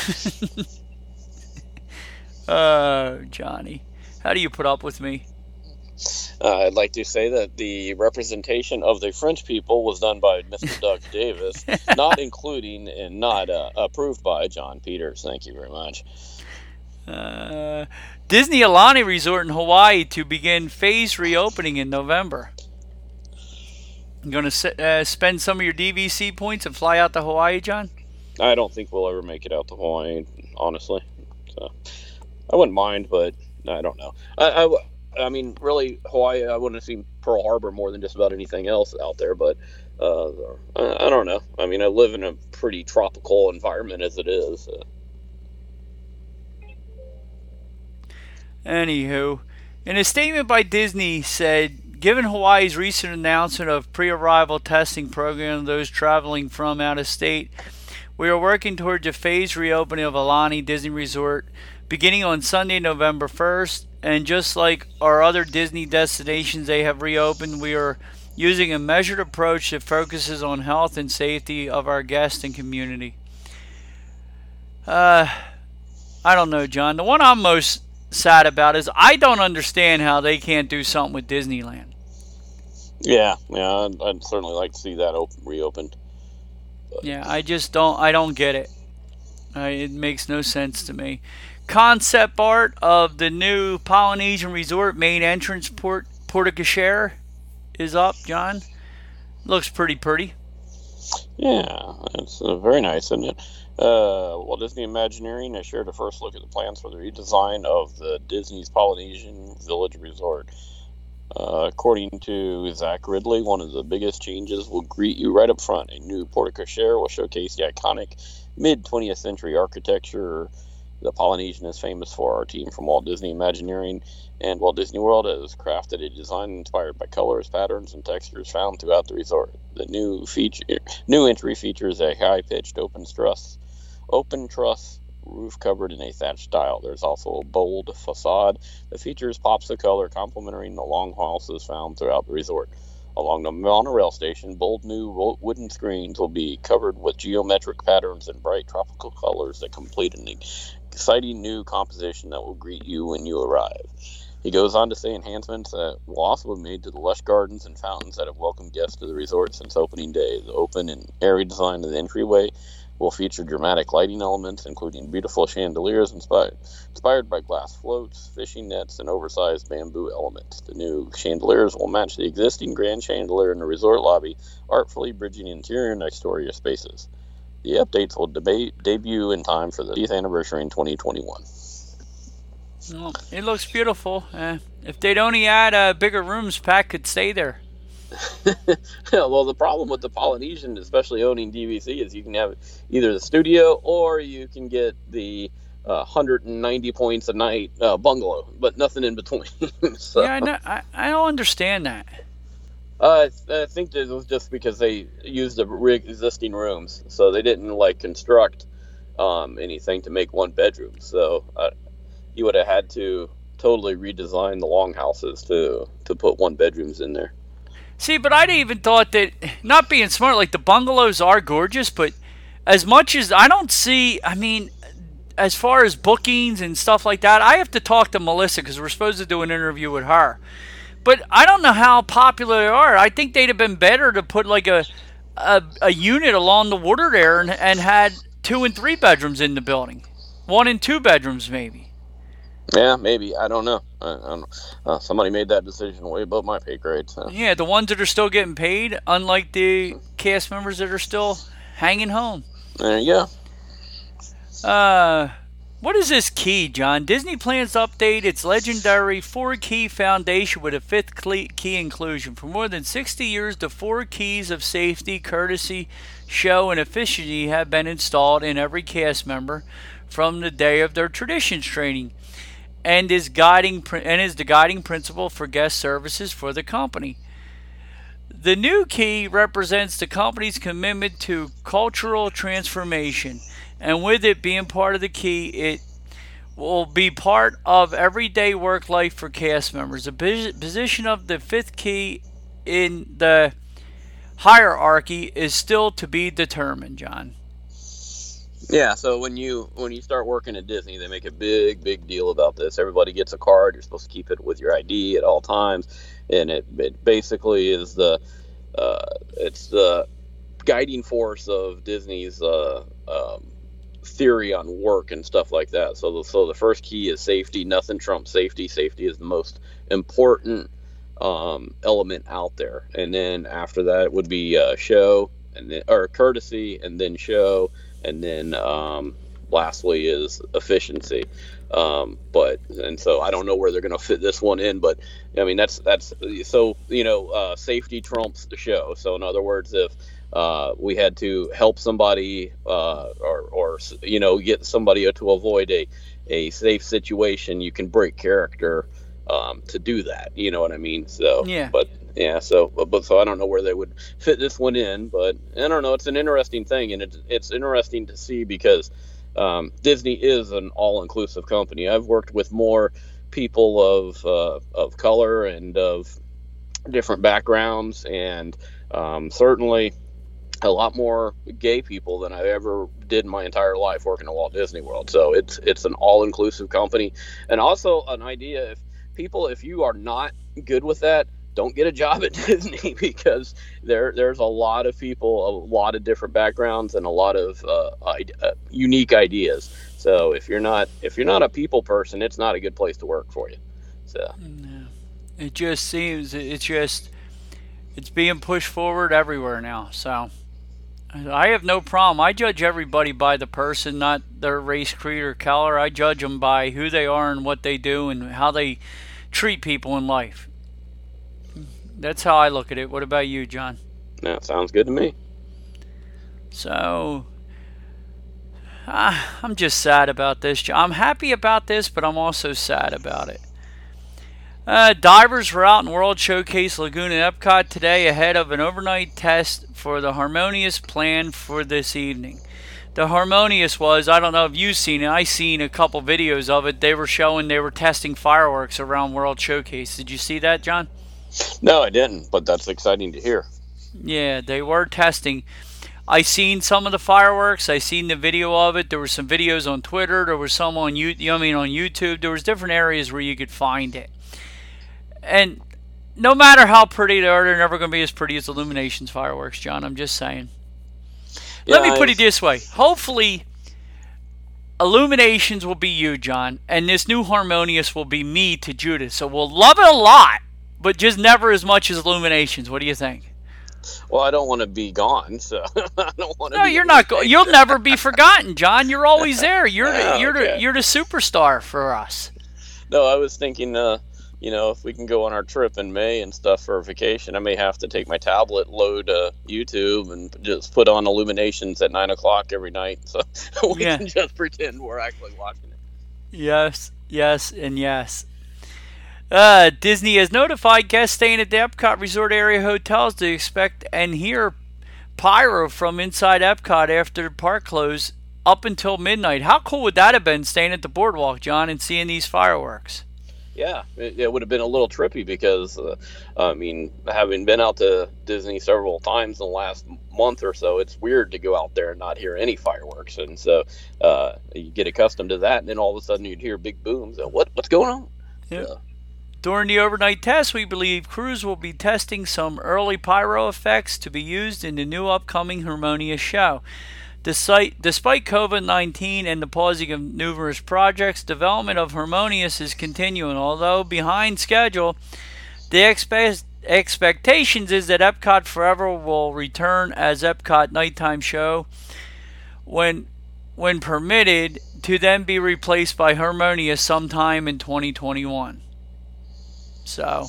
uh, Johnny, how do you put up with me? Uh, I'd like to say that the representation of the French people was done by Mister Doug Davis, not including and not uh, approved by John Peters. Thank you very much. Uh, Disney Alani Resort in Hawaii to begin phased reopening in November. You going to uh, spend some of your D V C points and fly out to Hawaii, John? I don't think we'll ever make it out to Hawaii, honestly. So I wouldn't mind, but I don't know. I, I, I mean, really, Hawaii, I wouldn't have seen Pearl Harbor more than just about anything else out there, but uh, I, I don't know. I mean, I live in a pretty tropical environment as it is. So. Anywho, in a statement by Disney said, given Hawaii's recent announcement of pre-arrival testing program of those traveling from out of state, we are working towards a phased reopening of Aulani Disney Resort beginning on Sunday, November first. And just like our other Disney destinations they have reopened, we are using a measured approach that focuses on health and safety of our guests and community. Uh, I don't know, John. The one I'm most sad about is I don't understand how they can't do something with Disneyland. Yeah, yeah, I'd, I'd certainly like to see that open, reopened. But. Yeah, I just don't. I don't get it. Uh, it makes no sense to me. Concept art of the new Polynesian Resort main entrance port porte-cochere is up, John. Looks pretty pretty. Yeah, it's uh, very nice, isn't it? Uh, Walt Disney Imagineering has shared a first look at the plans for the redesign of the Disney's Polynesian Village Resort. Uh, according to Zach Ridley, one of the biggest changes will greet you right up front. A new porte-cochere will showcase the iconic mid-twentieth century architecture the Polynesian is famous for. Our team from Walt Disney Imagineering and Walt Disney World has crafted a design inspired by colors, patterns, and textures found throughout the resort. The new feature, new entry features a high-pitched open truss, open truss roof covered in a thatched style. There's also a bold facade that features pops of color complementing the long houses found throughout the resort. Along the monorail station, bold new wooden screens will be covered with geometric patterns and bright tropical colors that complete an exciting new composition that will greet you when you arrive. He goes on to say enhancements that will also be made to the lush gardens and fountains that have welcomed guests to the resort since opening day. The open and airy design of the entryway will feature dramatic lighting elements, including beautiful chandeliers inspired, inspired by glass floats, fishing nets, and oversized bamboo elements. The new chandeliers will match the existing grand chandelier in the resort lobby, artfully bridging interior and exterior spaces. The updates will debate, debut in time for the fiftieth anniversary in twenty twenty-one. Well, it looks beautiful. Uh, if they'd only add uh, bigger rooms, Pat could stay there. Well, the problem with the Polynesian, especially owning D V C, is you can have either the studio or you can get the uh, one hundred ninety points a night uh, bungalow, but nothing in between. So, yeah, I, know, I, I don't understand that. Uh, I think it was just because they used the existing rooms, so they didn't like construct um, anything to make one bedroom. So uh, you would have had to totally redesign the longhouses to to put one bedrooms in there. See, but I'd even thought that, not being smart, like the bungalows are gorgeous, but as much as I don't see, I mean, as far as bookings and stuff like that, I have to talk to Melissa because we're supposed to do an interview with her. But I don't know how popular they are. I think they'd have been better to put like a a, a unit along the water there and, and had two and three bedrooms in the building. One and two bedrooms maybe. Yeah, maybe. I don't know. I, I don't, uh, somebody made that decision way above my pay grade. So. Yeah, the ones that are still getting paid, unlike the cast members that are still hanging home. There you go. Uh, what is this key, John? Disney plans to update its legendary four-key foundation with a fifth key inclusion. For more than sixty years, the four keys of safety, courtesy, show, and efficiency have been installed in every cast member from the day of their traditions training, and is guiding and is the guiding principle for guest services for the company. The new key represents the company's commitment to cultural transformation, and with it being part of the key, it will be part of everyday work life for cast members. The position of the fifth key in the hierarchy is still to be determined, John. Yeah, so when you when you start working at Disney, they make a big, big deal about this. Everybody gets a card. You're supposed to keep it with your I D at all times, and it, it basically is the uh, it's the guiding force of Disney's uh, um, theory on work and stuff like that. So, the, so the first key is safety. Nothing trumps safety. Safety is the most important um, element out there, and then after that would be uh, show, and then or courtesy, and then show. And then um, lastly is efficiency. Um, but and so I don't know where they're going to fit this one in, but I mean that's that's so you know uh, safety trumps the show. So in other words, if uh, we had to help somebody uh, or or you know get somebody to avoid a a safe situation, you can break character um, to do that. You know what I mean? So yeah, but yeah, so but so I don't know where they would fit this one in, but I don't know. It's an interesting thing, and it's it's interesting to see because. Um, Disney is an all-inclusive company. I've worked with more people of uh, of color and of different backgrounds, and um, certainly a lot more gay people than I ever did in my entire life working at Walt Disney World. So it's it's an all-inclusive company, and also an idea if people if you are not good with that, don't get a job at Disney because there there's a lot of people, a lot of different backgrounds, and a lot of uh, uh, unique ideas. So if you're not if you're not a people person, it's not a good place to work for you. So no. It just seems it's just it's being pushed forward everywhere now. So I have no problem. I judge everybody by the person, not their race, creed, or color. I judge them by who they are and what they do and how they treat people in life. That's how I look at it. What about you, John? That sounds good to me. So, uh, I'm just sad about this. I'm happy about this, but I'm also sad about it. Uh, divers were out in World Showcase Lagoon at Epcot today ahead of an overnight test for the Harmonious plan for this evening. The Harmonious was, I don't know if you've seen it, I seen a couple videos of it. They were showing they were testing fireworks around World Showcase. Did you see that, John? No, I didn't, but that's exciting to hear. Yeah, they were testing. I seen some of the fireworks. I seen the video of it. There were some videos on Twitter. There was some on you, you know, I mean on YouTube. There was different areas where you could find it. And no matter how pretty they are, they're never going to be as pretty as Illuminations fireworks, John. I'm just saying. Yeah, Let me put I... it this way. Hopefully, Illuminations will be you, John, and this new Harmonious will be me to Judith. So we'll love it a lot, but just never as much as Illuminations. What do you think? Well, I don't want to be gone, so I don't want to. No, be you're not. Go- you'll never be forgotten, John. You're always there. You're the, Oh, you're okay. the, you're the superstar for us. No, I was thinking, uh, you know, if we can go on our trip in May and stuff for a vacation, I may have to take my tablet, load uh, YouTube, and just put on Illuminations at nine o'clock every night, so we Yeah. can just pretend we're actually watching it. Yes, yes, and yes. Uh, Disney has notified guests staying at the Epcot Resort area hotels to expect and hear pyro from inside Epcot after the park closed up until midnight. How cool would that have been, staying at the boardwalk, John, and seeing these fireworks? Yeah, it, it would have been a little trippy because, uh, I mean, having been out to Disney several times in the last month or so, it's weird to go out there and not hear any fireworks. And so uh, you get accustomed to that, and then all of a sudden you'd hear big booms. And what what's going on? Yeah. Uh, During the overnight test, we believe crews will be testing some early pyro effects to be used in the new upcoming Harmonious show. Despite, despite COVID nineteen and the pausing of numerous projects, development of Harmonious is continuing. Although behind schedule, the expe- expectations is that Epcot Forever will return as Epcot nighttime show when, when permitted, to then be replaced by Harmonious sometime in twenty twenty-one. So,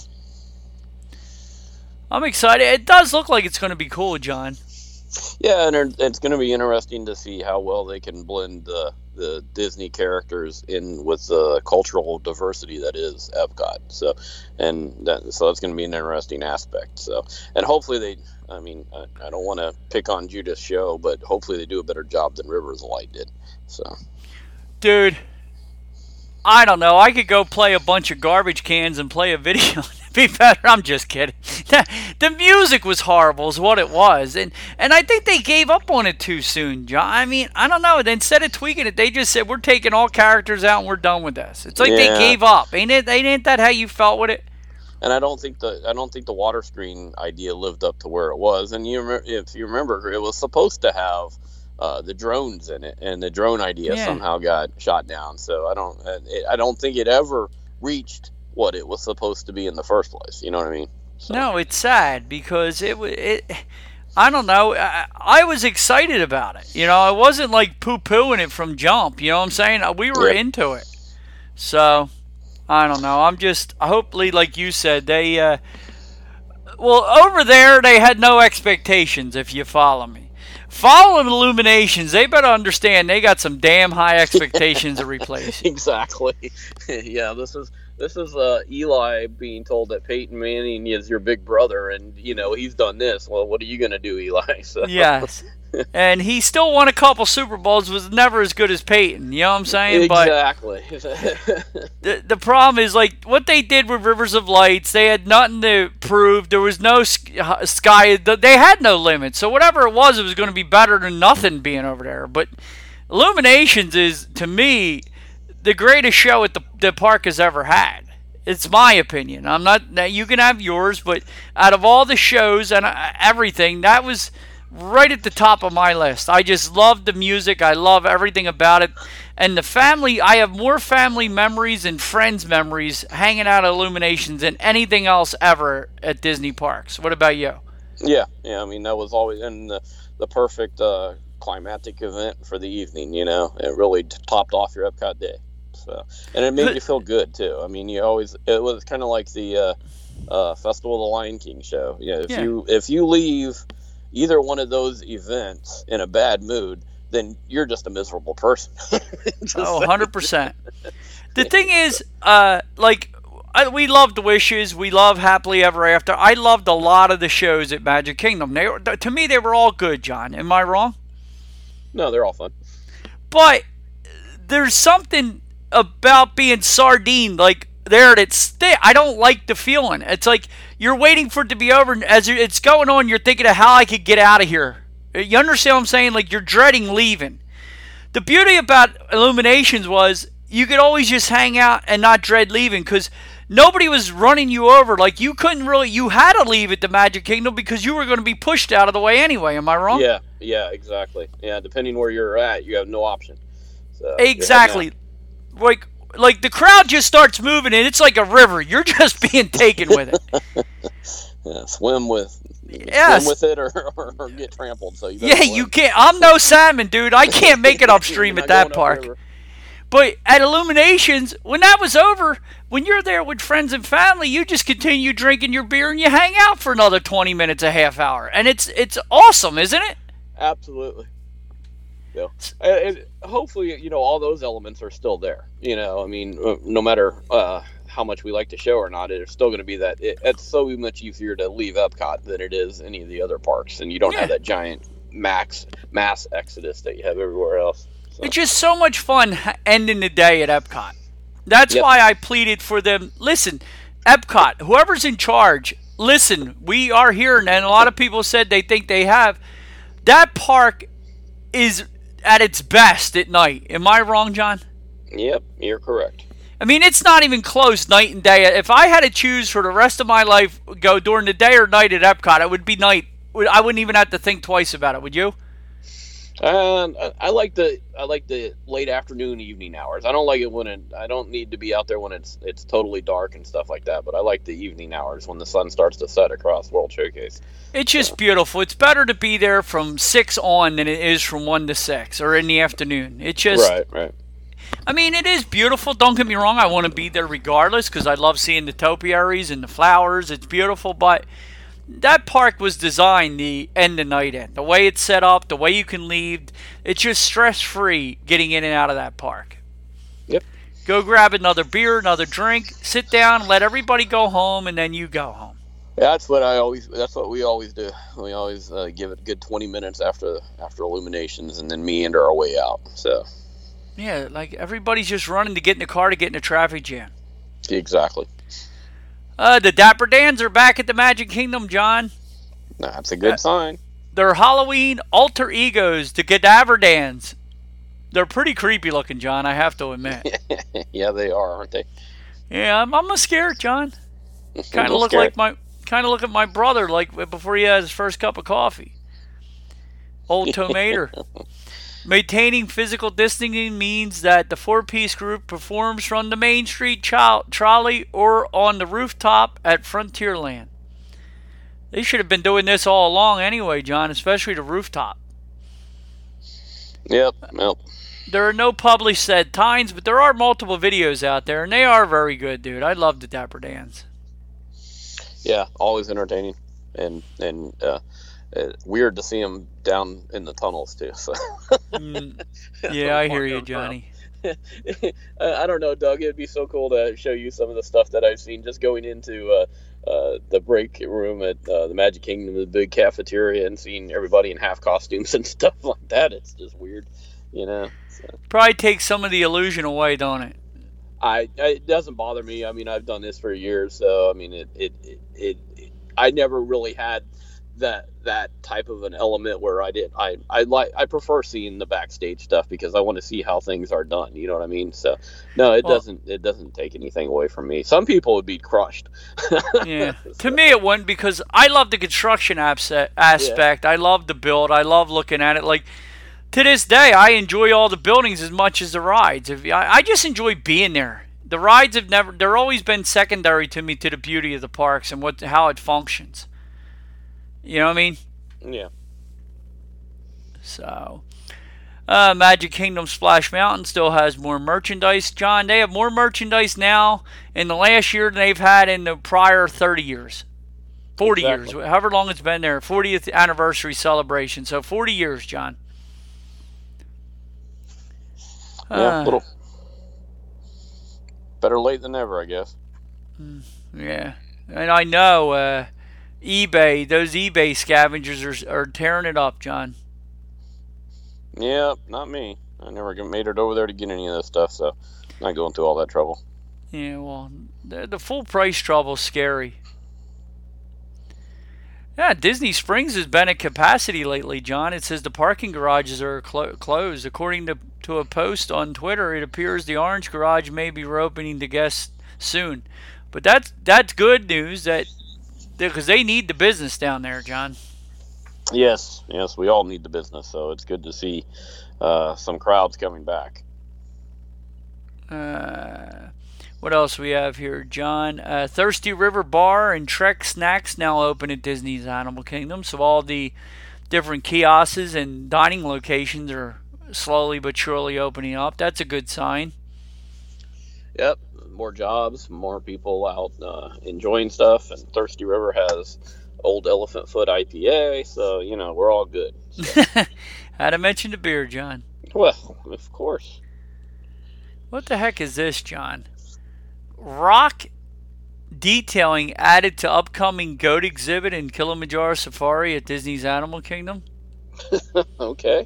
I'm excited. It does look like it's going to be cool, John. Yeah, and it's going to be interesting to see how well they can blend the the Disney characters in with the cultural diversity that is Epcot. So, and that, so that's going to be an interesting aspect. So, and hopefully they, I mean, I, I don't want to pick on Judith's show, but hopefully they do a better job than Rivers of Light did. So, dude, I don't know. I could go play a bunch of garbage cans and play a video. Be better. I'm just kidding. The music was horrible is what it was. And and I think they gave up on it too soon, John. I mean, I don't know. Instead of tweaking it, they just said, we're taking all characters out and we're done with this. It's like yeah. they gave up. Ain't it? Ain't that how you felt with it? And I don't think the I don't think the water screen idea lived up to where it was. And you remember, if you remember, it was supposed to have uh, the drones in it, and the drone idea Yeah. somehow got shot down. So I don't it, I don't think it ever reached what it was supposed to be in the first place. You know what I mean? So. No, it's sad because it was. It, I don't know. I, I was excited about it. You know, I wasn't like poo-pooing it from jump. You know what I'm saying? We were Yep. into it. So, I don't know. I'm just, hopefully, like you said, they, uh, well, over there, they had no expectations, if you follow me. Following Illuminations, they better understand they got some damn high expectations to replace. Exactly. Yeah, this is this is uh, Eli being told that Peyton Manning is your big brother, and you know he's done this. Well, what are you gonna do, Eli? So. Yes. And he still won a couple Super Bowls, was never as good as Peyton. You know what I'm saying? Exactly. But the, the problem is, like, what they did with Rivers of Lights, they had nothing to prove. There was no sky. They had no limit. So whatever it was, it was going to be better than nothing being over there. But Illuminations is, to me, the greatest show at the, the park has ever had. It's my opinion. I'm not. You can have yours, but out of all the shows and everything, that was right at the top of my list. I just love the music. I love everything about it. And the family, I have more family memories and friends memories hanging out at Illuminations than anything else ever at Disney parks. What about you? Yeah, yeah. I mean, that was always in the, the perfect uh, climatic event for the evening, you know. It really topped off your Epcot day. So, and it made you feel good, too. I mean, you always, it was kind of like the uh, uh, Festival of the Lion King show. You know, if Yeah. you if you leave either one of those events in a bad mood, then you're just a miserable person. Just Oh, saying. one hundred percent. The thing is, uh, like, I, we loved Wishes. We love Happily Ever After. I loved a lot of the shows at Magic Kingdom. They were, to me, they were all good, John. Am I wrong? No, they're all fun. But there's something about being sardined, like, there at stay. I don't like the feeling. It's like you're waiting for it to be over, and as it's going on, you're thinking of how I could get out of here. You understand what I'm saying? Like, you're dreading leaving. The beauty about Illuminations was you could always just hang out and not dread leaving because nobody was running you over. Like, you couldn't really, you had to leave at the Magic Kingdom because you were going to be pushed out of the way anyway. Am I wrong? Yeah, yeah, exactly. Yeah, depending where you're at, you have no option. So, Exactly. Like, like the crowd just starts moving and it's like a river. You're just being taken with it. Yeah, swim with, Yes. swim with it, or, or, or get trampled. So you better Yeah, swim. you can't. I'm no salmon, dude. I can't make it upstream You're at not that going park. upriver. But at Illuminations, when that was over, when you're there with friends and family, you just continue drinking your beer and you hang out for another twenty minutes, a half hour, and it's it's awesome, isn't it? Absolutely. Yeah. And, and hopefully, you know, all those elements are still there. You know, I mean, uh, no matter uh, how much we like the show or not, it's still going to be that. It, it's so much easier to leave Epcot than it is any of the other parks, and you don't Yeah. have that giant max mass exodus that you have everywhere else. So. It's just so much fun h- ending the day at Epcot. That's Yep. why I pleaded for them. Listen, Epcot, whoever's in charge, listen, we are here, and a lot of people said they think they have. That park is at its best at night. Am I wrong, John? Yep, you're correct. I mean, it's not even close night and day. If I had to choose for the rest of my life, go during the day or night at Epcot, it would be night. I wouldn't even have to think twice about it, would you? And I, I like the I like the late afternoon, evening hours. I don't like it when it. I don't need to be out there when it's it's totally dark and stuff like that. But I like the evening hours when the sun starts to set across World Showcase. It's just beautiful. It's better to be there from six on than it is from one to six or in the afternoon. It just, Right, right. I mean, it is beautiful. Don't get me wrong. I want to be there regardless because I love seeing the topiaries and the flowers. It's beautiful, but that park was designed the end of night end. The way it's set up, the way you can leave, it's just stress-free getting in and out of that park. Yep. Go grab another beer, another drink, sit down, let everybody go home, and then you go home. That's what I always. That's what we always do. We always uh, give it a good twenty minutes after after Illuminations, and then meander our way out. So. Yeah, like everybody's just running to get in the car to get in a traffic jam. Exactly. Uh, the Dapper Dans are back at the Magic Kingdom, John. That's a good Uh, sign. They're Halloween alter egos, the Cadaver Dans. They're pretty creepy looking, John, I have to admit. Yeah, they are, aren't they? Yeah, I'm, I'm scared, John. Kind of Little look scary. like my kind of look at my brother like before he had his first cup of coffee. Old Tomater. Maintaining physical distancing means that the four-piece group performs from the Main Street cho- trolley or on the rooftop at Frontierland. They should have been doing this all along anyway, John, especially the rooftop. Yep, yep. There are no published set times, but there are multiple videos out there, and they are very good, dude. I love the Dapper Dans. Yeah, always entertaining, and and uh, uh, weird to see them down in the tunnels too. So. mm, yeah, I hear you, Johnny. I don't know, Doug. It'd be so cool to show you some of the stuff that I've seen just going into uh, uh, the break room at uh, the Magic Kingdom, the big cafeteria, and seeing everybody in half costumes and stuff like that. It's just weird, you know. So. Probably takes some of the illusion away, don't it? I it doesn't bother me. I mean, I've done this for years, so I mean, it it it, it, it I never really had that that type of an element where I did I I like I prefer seeing the backstage stuff because I want to see how things are done, you know what I mean? So no, it well, doesn't it doesn't take anything away from me. Some people would be crushed. Yeah. So. To me it wouldn't, because I love the construction aspect. Yeah. I love the build. I love looking at it. Like, to this day, I enjoy all the buildings as much as the rides. If I, I just enjoy being there. The rides have never they're always been secondary to me to the beauty of the parks and what how it functions. You know what I mean? Yeah. So, uh, Magic Kingdom Splash Mountain still has more merchandise. John, they have more merchandise now in the last year than they've had in the prior thirty years. forty exactly. years, however long it's been there. fortieth anniversary celebration. So, forty years, John. Yeah, uh, little better late than never, I guess. Yeah. And I know... Uh, eBay, those eBay scavengers are, are tearing it up, John. Yeah, not me. I never made it over there to get any of this stuff, so not going through all that trouble. Yeah, well, the, the full price trouble's scary. Yeah, Disney Springs has been at capacity lately, John. It says the parking garages are clo- closed. According to, to a post on Twitter, it appears the Orange Garage may be reopening to guests soon. But that's that's good news, that because they need the business down there, John. Yes, yes, we all need the business, so it's good to see uh, some crowds coming back. Uh, what else we have here, John? Uh, Thirsty River Bar and Trek Snacks now open at Disney's Animal Kingdom, so all the different kiosks and dining locations are slowly but surely opening up. That's a good sign. Yep. More jobs, more people out uh, enjoying stuff, and Thirsty River has Old Elephant Foot I P A, so, you know, we're all good. So. Had to mention the beer, John. Well, of course. What the heck is this, John? Rock detailing added to upcoming goat exhibit in Kilimanjaro Safari at Disney's Animal Kingdom. Okay.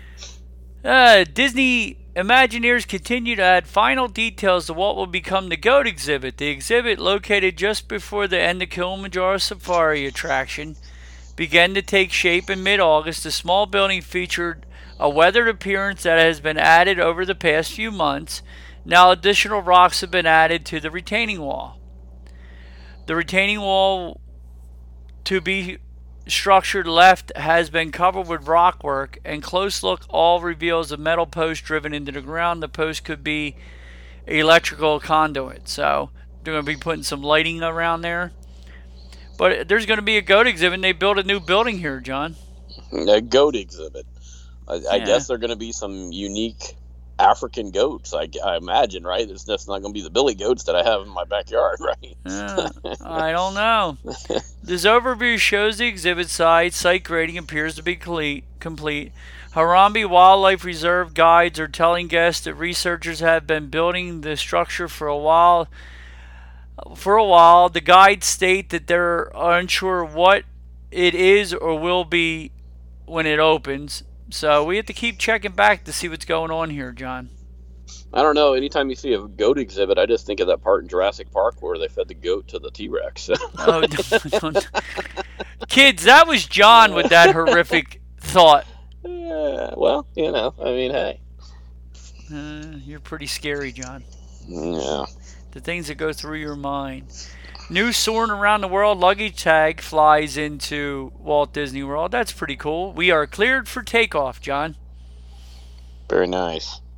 uh, Disney Imagineers continue to add final details to what will become the GOAT exhibit. The exhibit, located just before the end of Kilimanjaro Safari attraction, began to take shape in mid-August. The small building featured a weathered appearance that has been added over the past few months. Now additional rocks have been added to the retaining wall. The retaining wall to be structured left has been covered with rock work, and close look all reveals a metal post driven into the ground. The post could be electrical conduit, so they're going to be putting some lighting around there. But there's going to be a goat exhibit, and they built a new building here, John. A goat exhibit. I, I yeah. guess there are going to be some unique African goats, I, I imagine, right? It's just not going to be the billy goats that I have in my backyard, right? uh, I don't know. This overview shows the exhibit site. Site grading appears to be complete. Harambe Wildlife Reserve guides are telling guests that researchers have been building the structure for a while. For a while, the guides state that they're unsure what it is or will be when it opens. So we have to keep checking back to see what's going on here, John. I don't know. Anytime you see a goat exhibit, I just think of that part in Jurassic Park where they fed the goat to the T-Rex. Oh, don't, don't. Kids, that was John with that horrific thought. Yeah, well, you know, I mean, hey. Uh, you're pretty scary, John. Yeah. The things that go through your mind. New Soaring Around the World luggage tag flies into Walt Disney World. That's pretty cool. We are cleared for takeoff, John. Very nice.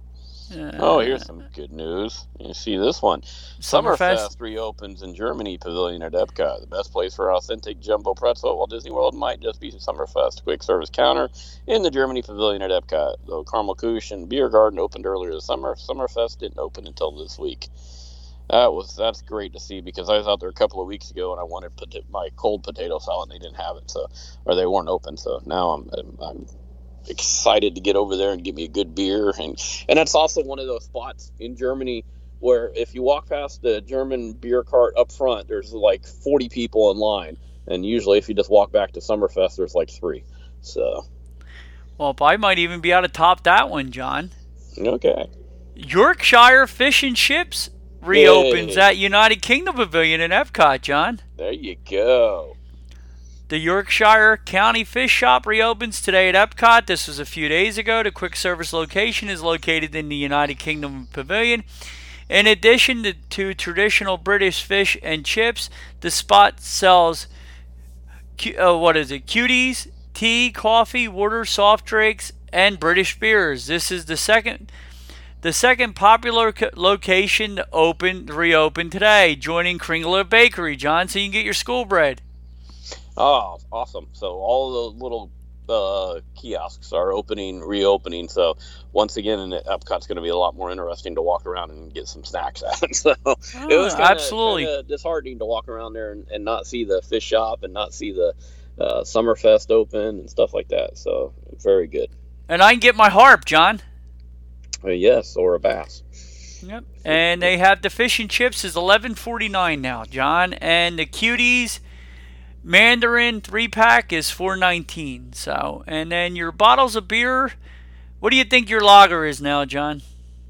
Uh, oh, here's some good news. You see this one. Summerfest? Summerfest reopens in Germany Pavilion at Epcot. The best place for authentic jumbo pretzel at Walt Disney World might just be Summerfest. Quick service counter in the Germany Pavilion at Epcot. Though Caramel Couche and Beer Garden opened earlier this summer, Summerfest didn't open until this week. That was that's great to see because I was out there a couple of weeks ago and I wanted pota- my cold potato salad and they didn't have it, so or they weren't open. So now I'm I'm, I'm excited to get over there and get me a good beer, and and that's also one of those spots in Germany where if you walk past the German beer cart up front, there's like forty people in line, and usually if you just walk back to Summerfest, there's like three. So, well, I might even be able to top that one, John. Okay. Yorkshire Fish and Chips reopens Hey. at United Kingdom Pavilion in Epcot, John. There you go. The Yorkshire County Fish Shop reopens today at Epcot. This was a few days ago. The quick service location is located in the United Kingdom Pavilion. In addition to, to traditional British fish and chips, the spot sells uh, what is it? Cuties, tea, coffee, water, soft drinks, and British beers. This is the second the second popular co- location to open to reopen today, joining Kringler Bakery, John, so you can get your school bread. Oh, awesome. So all the little uh, kiosks are opening, reopening. So once again, Epcot's going to be a lot more interesting to walk around and get some snacks at. So Oh, it was kinda, absolutely. kinda disheartening to walk around there and, and not see the fish shop and not see the uh, Summerfest open and stuff like that. So very good. And I can get my harp, John. Uh, yes, or a bass. Yep. And they have the fish and chips is eleven forty-nine now, John, and the Cuties Mandarin three pack is four nineteen. So, and then your bottles of beer. What do you think your lager is now, John?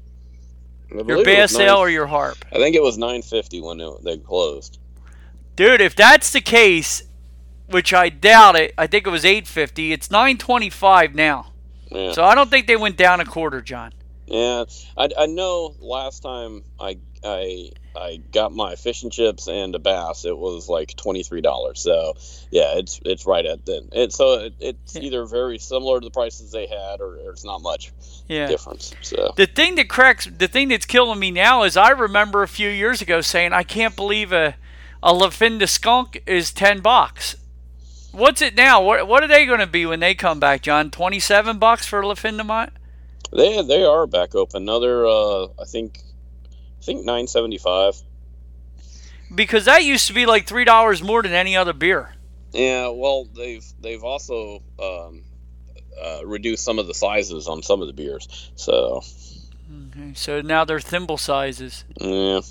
I Your believe it was bass ale nine- or your harp? I think it was nine fifty when it, they closed. Dude, if that's the case, which I doubt it, I think it was eight fifty. It's nine twenty-five now. Yeah. So I don't think they went down a quarter, John. Yeah, I, I know last time I I I got my fish and chips and a bass, it was like twenty three dollars. So yeah, it's it's right at then. It so it, it's Yeah. either very similar to the prices they had, or there's not much Yeah. difference. So The thing that cracks, the thing that's killing me now is I remember a few years ago saying I can't believe a a Lafinda skunk is ten bucks. What's it now? What what are they going to be when they come back, John? Twenty-seven bucks for a Lafinda mite? they they are back open. Another uh, I think I think nine seventy five. Because that used to be like three dollars more than any other beer. Yeah, well they've they've also um, uh, reduced some of the sizes on some of the beers. So Okay, so now they're thimble sizes. yeah.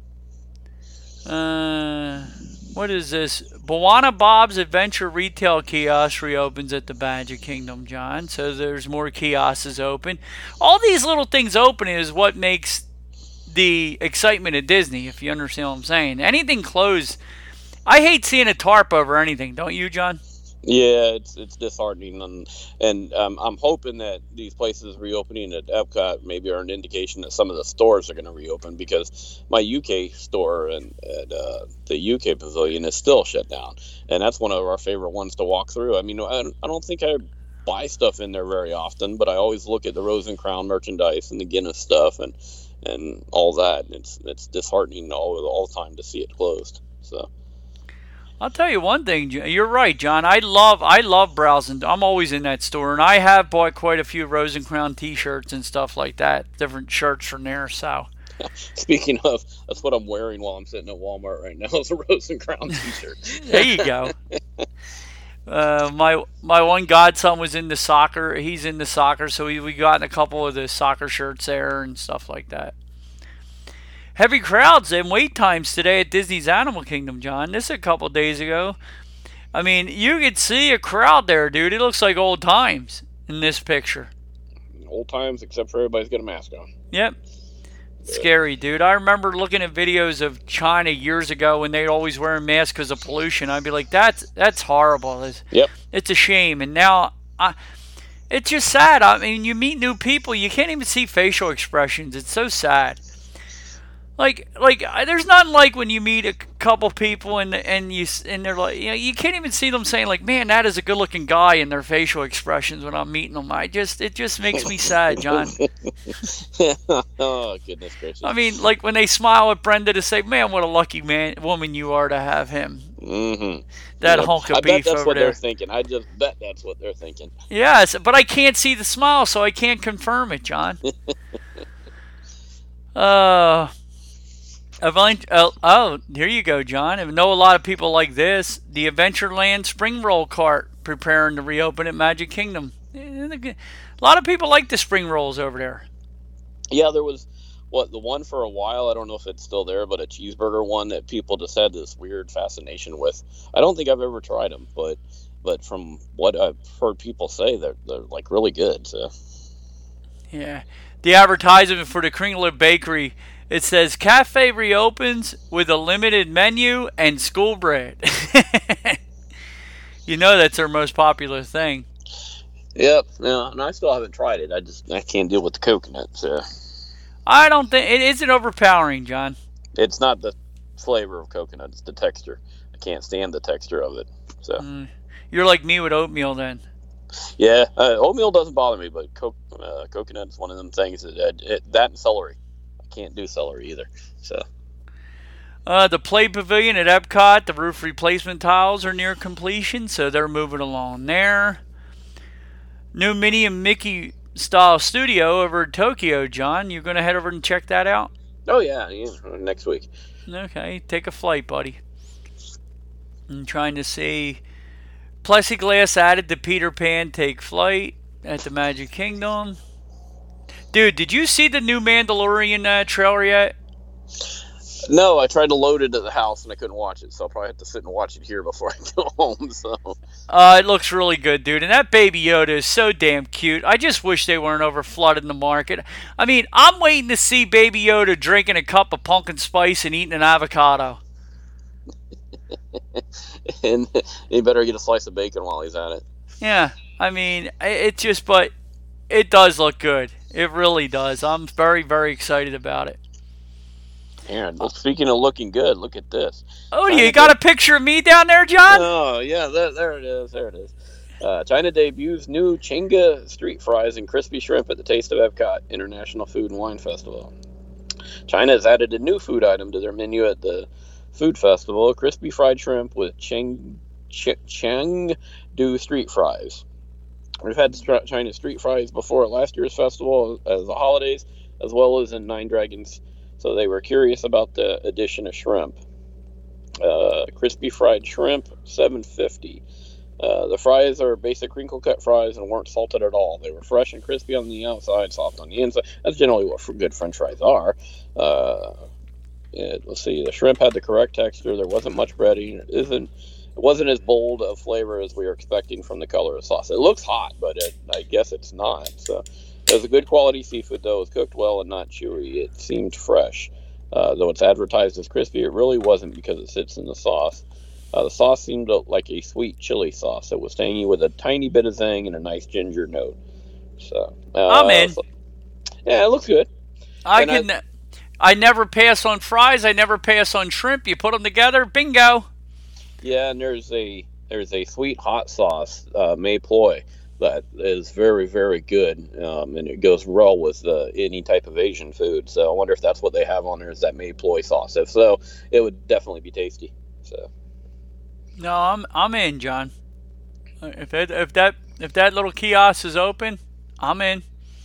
Uh, what is this? Bawana Bob's Adventure Retail Kiosk reopens at the Magic Kingdom, John. So there's more kiosks open. All these little things open is what makes the excitement of Disney, if you understand what I'm saying. Anything closed, I hate seeing a tarp over anything, don't you, John? Yeah, it's it's disheartening, and and um, I'm hoping that these places reopening at Epcot maybe are an indication that some of the stores are going to reopen, because my U K store and at uh, the U K Pavilion is still shut down, and that's one of our favorite ones to walk through. I mean, I, I don't think I buy stuff in there very often, but I always look at the Rose and Crown merchandise and the Guinness stuff and and all that. And it's it's disheartening all all the time to see it closed. So. I'll tell you one thing. You're right, John. I love I love browsing. I'm always in that store, and I have bought quite a few Rose and Crown T-shirts and stuff like that. Different shirts from there. So, Speaking of, that's what I'm wearing while I'm sitting at Walmart right now. Is a Rose and Crown T-shirt. there you go. Uh, my my one godson was into soccer. He's into soccer, so we we got in a couple of the soccer shirts there and stuff like that. Heavy crowds and wait times today at Disney's Animal Kingdom, John. This is a couple days ago. I mean, you could see a crowd there, dude. It looks like old times in this picture. Old times, except for everybody's got a mask on. Yep. Scary, dude. I remember looking at videos of China years ago when they'd always wearing masks because of pollution. I'd be like, that's that's horrible. It's, Yep. it's a shame. And now, I, it's just sad. I mean, you meet new people, you can't even see facial expressions. It's so sad. Like, like, there's nothing like when you meet a, couple people and and you and they're like, you know, you can't even see them saying like, man, that is a good looking guy in their facial expressions when I'm meeting them. I just it just makes me sad, John. Oh goodness gracious! I mean, like when they smile at Brenda to say, man, what a lucky man woman you are to have him. Mm-hmm. That yeah, hunk of I beef bet that's over what there. they're thinking. I just bet that's what they're thinking. Yes, but I can't see the smile, so I can't confirm it, John. uh. Oh, oh, here you go, John. I know a lot of people like this. The Adventureland Spring Roll Cart preparing to reopen at Magic Kingdom. A lot of people like the spring rolls over there. Yeah, there was, what, the one for a while, I don't know if it's still there, but a cheeseburger one that people just had this weird fascination with. I don't think I've ever tried them, but but from what I've heard people say, they're, they're like really good. So. Yeah. The advertisement for the Kringler Bakery, it says, cafe reopens with a limited menu and school bread. You know that's their most popular thing. Yep. Yeah, and I still haven't tried it. I just I can't deal with the coconut. So. I don't think it isn't overpowering, John. It's not the flavor of coconut; it's the texture. I can't stand the texture of it. So. Mm, you're like me with oatmeal, then. Yeah, uh, oatmeal doesn't bother me, but co- uh, coconut is one of them things that uh, it, that and celery. Can't do celery either. So uh, the Play Pavilion at Epcot, the roof replacement tiles are near completion, so they're moving along there. New Minnie and Mickey style studio over in Tokyo, John. You're going to head over and check that out? Oh, yeah, yeah, next week. Okay, take a flight, buddy. I'm trying to see plexiglass added to Peter Pan take flight at the Magic Kingdom. Dude, did you see the new Mandalorian uh, trailer yet? No, I tried to load it at the house and I couldn't watch it, so I'll probably have to sit and watch it here before I go home. So, uh, it looks really good, dude. And that Baby Yoda is so damn cute. I just wish they weren't over flooding the market. I mean, I'm waiting to see Baby Yoda drinking a cup of pumpkin spice and eating an avocado. And he better get a slice of bacon while he's at it. Yeah, I mean, it just, but it does look good. It really does. I'm very, very excited about it. Aaron, well, speaking of looking good, look at this. Oh, China you got de- a picture of me down there, John? Oh, yeah, there, there it is. There it is. Uh, China debuts new Chenga street fries and crispy shrimp at the Taste of Epcot International Food and Wine Festival. China has added a new food item to their menu at the Food Festival, crispy fried shrimp with Cheng, Ch- Chengdu street fries. We've had China street fries before at last year's festival as the holidays, as well as in Nine Dragons. So they were curious about the addition of shrimp. Uh, crispy fried shrimp, seven fifty. Uh, the fries are basic crinkle cut fries and weren't salted at all. They were fresh and crispy on the outside, soft on the inside. That's generally what good French fries are. Uh, it, let's see. The shrimp had the correct texture. There wasn't much breading. It isn't. It wasn't as bold of flavor as we were expecting from the color of the sauce. It looks hot, but it, I guess it's not. So it was a good quality seafood, though. It was cooked well and not chewy. It seemed fresh. Uh, though it's advertised as crispy, it really wasn't because it sits in the sauce. Uh, the sauce seemed like a sweet chili sauce. It was tangy with a tiny bit of zing and a nice ginger note. So uh, I'm in. So, yeah, it looks good. I and can. I, I never pass on fries. I never pass on shrimp. You put them together, bingo. Yeah, and there's a there's a sweet hot sauce, uh, May Ploy, that is very very good, um, and it goes well with uh, any type of Asian food. So I wonder if that's what they have on there is that May Ploy sauce. If so, it would definitely be tasty. So. No, I'm I'm in, John. If that if that if that little kiosk is open, I'm in.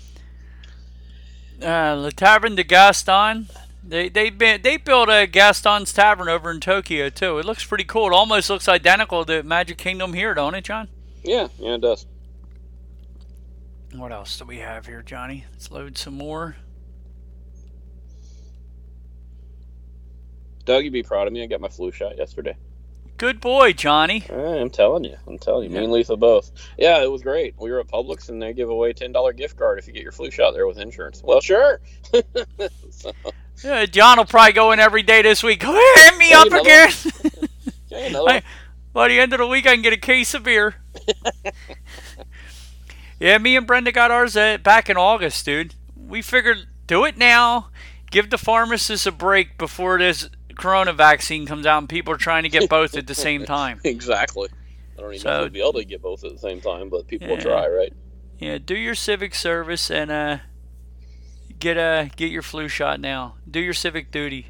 Uh, Le Taverne de Gaston. They they they built a Gaston's Tavern over in Tokyo too. It looks pretty cool. It almost looks identical to Magic Kingdom here, don't it, John? Yeah, yeah, it does. What else do we have here, Johnny? Let's load some more. Doug, you'd be proud of me. I got my flu shot yesterday. Good boy, Johnny. I'm telling you. I'm telling you. Yeah. Me and Lisa both. Yeah, it was great. We were at Publix, and they give away a ten dollars gift card if you get your flu shot there with insurance. Well, sure. So. Yeah, John will probably go in every day this week. Hit me up again. I, by the end of the week, I can get a case of beer. Yeah, me and Brenda got ours uh, back in August, dude. We figured, do it now. Give the pharmacist a break before this corona vaccine comes out and people are trying to get both at the same time. Exactly. I don't even So- know if we'll be able to get both at the same time, but people will Yeah. try, right? Yeah, do your civic service and uh, get uh, get your flu shot now. Do your civic duty.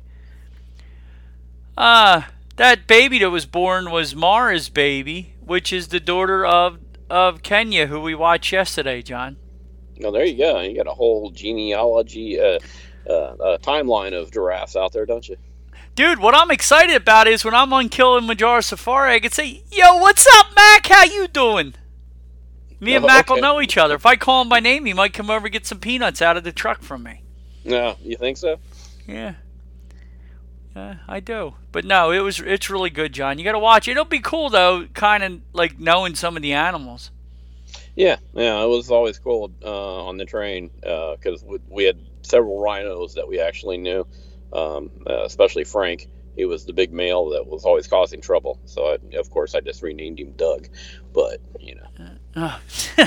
Uh, that baby that was born was Mara's baby, which is the daughter of, of Kenya, who we watched yesterday, John. No, there you go. You got a whole genealogy uh, uh, uh, timeline of giraffes out there, don't you? Dude, what I'm excited about is when I'm on Kilimanjaro Safari, I can say, "Yo, what's up, Mac? How you doing?" Me and Oh, Mac will okay. know each other. If I call him by name, he might come over and get some peanuts out of the truck from me. No, you think so? Yeah. Uh, I do. But no, it was it's really good, John. You got to watch it. It'll be cool, though, kind of like knowing some of the animals. Yeah, yeah. It was always cool uh, on the train because we, we had several rhinos that we actually knew, um, uh, especially Frank. He was the big male that was always causing trouble. So, I, of course, I just renamed him Doug. But, you know. Oh,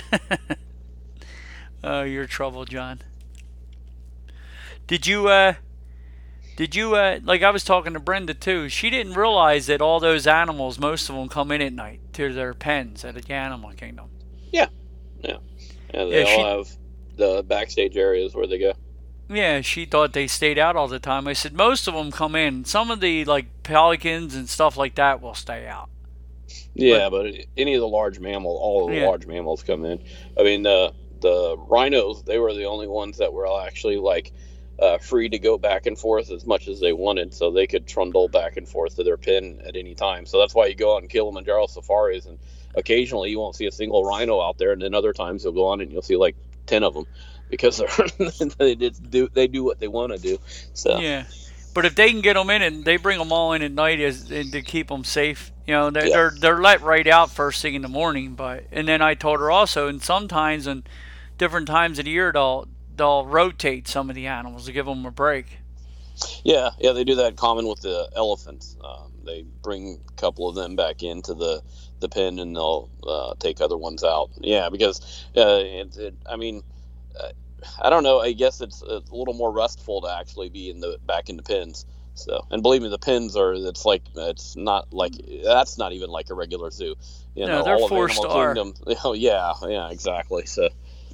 oh you're trouble, John. Did you, uh, did you, uh, like I was talking to Brenda too, she didn't realize that all those animals, most of them come in at night to their pens at the Animal Kingdom. Yeah. Yeah. Yeah, they Yeah, she- all have the backstage areas where they go. Yeah, she thought they stayed out all the time. I said most of them come in. Some of the, like, pelicans and stuff like that will stay out. Yeah, but, any of the large mammals, all of the Yeah. large mammals come in. I mean, the the rhinos, they were the only ones that were actually like uh, free to go back and forth as much as they wanted, so they could trundle back and forth to their pen at any time. So that's why you go on Kilimanjaro safaris, and occasionally you won't see a single rhino out there, and then other times you'll go on and you'll see like ten of them because they're, they just do they do what they want to do. So Yeah, but if they can get them in and they bring them all in at night as and to keep them safe, you know, they're, Yeah. they're they're let right out first thing in the morning. But and then I told her also, and sometimes and different times of the year they'll they'll rotate some of the animals to give them a break. Yeah, yeah, they do that common with the elephants. Um, they bring a couple of them back into the, the pen, and they'll uh, take other ones out. Yeah, because uh, it, it, I mean, uh, I don't know. I guess it's a little more restful to actually be in the back in the pens. So, and believe me, the pens are. It's like it's not like that's not even like a regular zoo. You No, know, they're all of four Animal star. Kingdom. Oh yeah, yeah, exactly. So.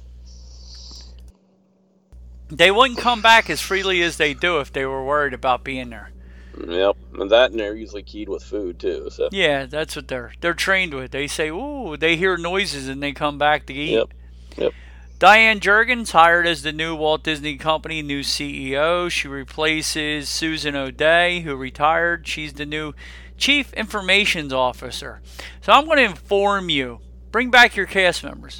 They wouldn't come back as freely as they do if they were worried about being there. Yep, and that, and they're usually keyed with food too. So. Yeah, that's what they're they're trained with. They say, "Ooh," they hear noises and they come back to eat. Yep. Yep. Diane Jurgens hired as the new Walt Disney Company new C E O. She replaces Susan O'Day, who retired. She's the new Chief Information Officer. So I'm going to inform you. Bring back your cast members.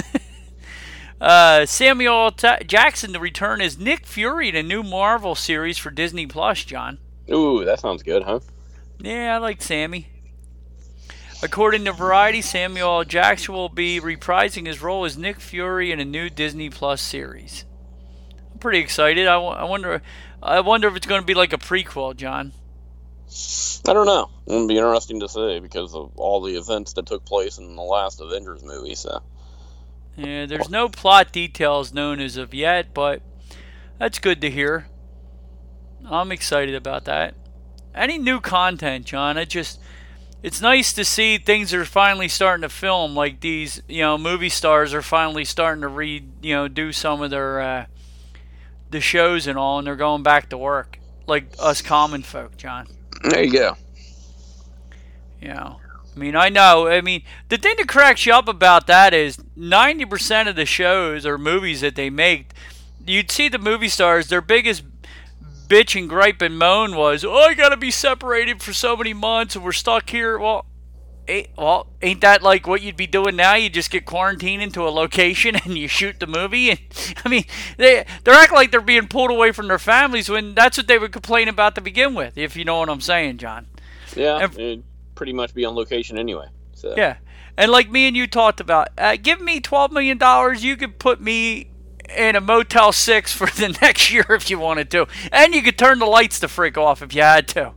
uh, Samuel T- Jackson to return as Nick Fury in a new Marvel series for Disney Plus, John. Ooh, that sounds good, huh? Yeah, I like Sammy. According to Variety, Samuel L. Jackson will be reprising his role as Nick Fury in a new Disney Plus series. I'm pretty excited. I, w- I wonder, I wonder if it's going to be like a prequel, John. I don't know. It'll be interesting to see because of all the events that took place in the last Avengers movie. So. Yeah, there's no plot details known as of yet, but that's good to hear. I'm excited about that. Any new content, John? It just, it's nice to see things are finally starting to film. Like these, you know, movie stars are finally starting to read, you know, do some of their uh, the shows and all, and they're going back to work, like us common folk, John. There you go. You know, I mean, I know. I mean, the thing that cracks you up about that is ninety percent of the shows or movies that they make, you'd see the movie stars, their biggest bitch and gripe and moan was, oh, I got to be separated for so many months and we're stuck here. Well, ain't, well, ain't that like what you'd be doing now? You just get quarantined into a location and you shoot the movie. And I mean, they, they're acting like they're being pulled away from their families when that's what they would complain about to begin with, if you know what I'm saying, John. Yeah, And- it'd pretty much be on location anyway. So. Yeah. And like me and you talked about, uh, give me twelve million dollars, you could put me in a Motel six for the next year if you wanted to. And you could turn the lights the freak off if you had to.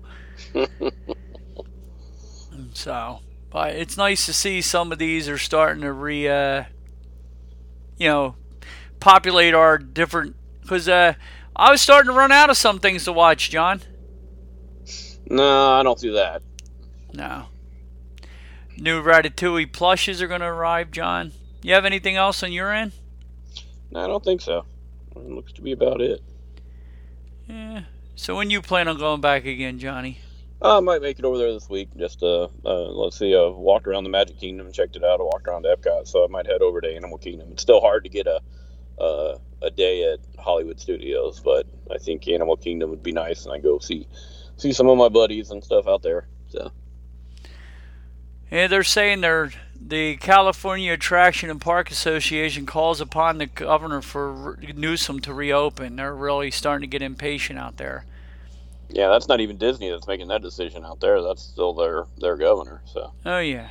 So, but it's nice to see some of these are starting to re, uh, you know, populate our different, because uh, I was starting to run out of some things to watch, John. No, I don't do that. No. New Ratatouille plushes are going to arrive, John. You have anything else on your end? No, I don't think so. It looks to be about it. Yeah. So when you plan on going back again, Johnny? Uh, I might make it over there this week. Just uh, uh let's see. Uh, walked around the Magic Kingdom and checked it out. I walked around Epcot, so I might head over to Animal Kingdom. It's still hard to get a uh, a day at Hollywood Studios, but I think Animal Kingdom would be nice, and I go see see some of my buddies and stuff out there. So. Yeah, they're saying they're the California Attraction and Park Association calls upon the governor for Newsom to reopen. They're really starting to get impatient out there. Yeah, that's not even Disney that's making that decision out there. That's still their their governor. So. Oh yeah.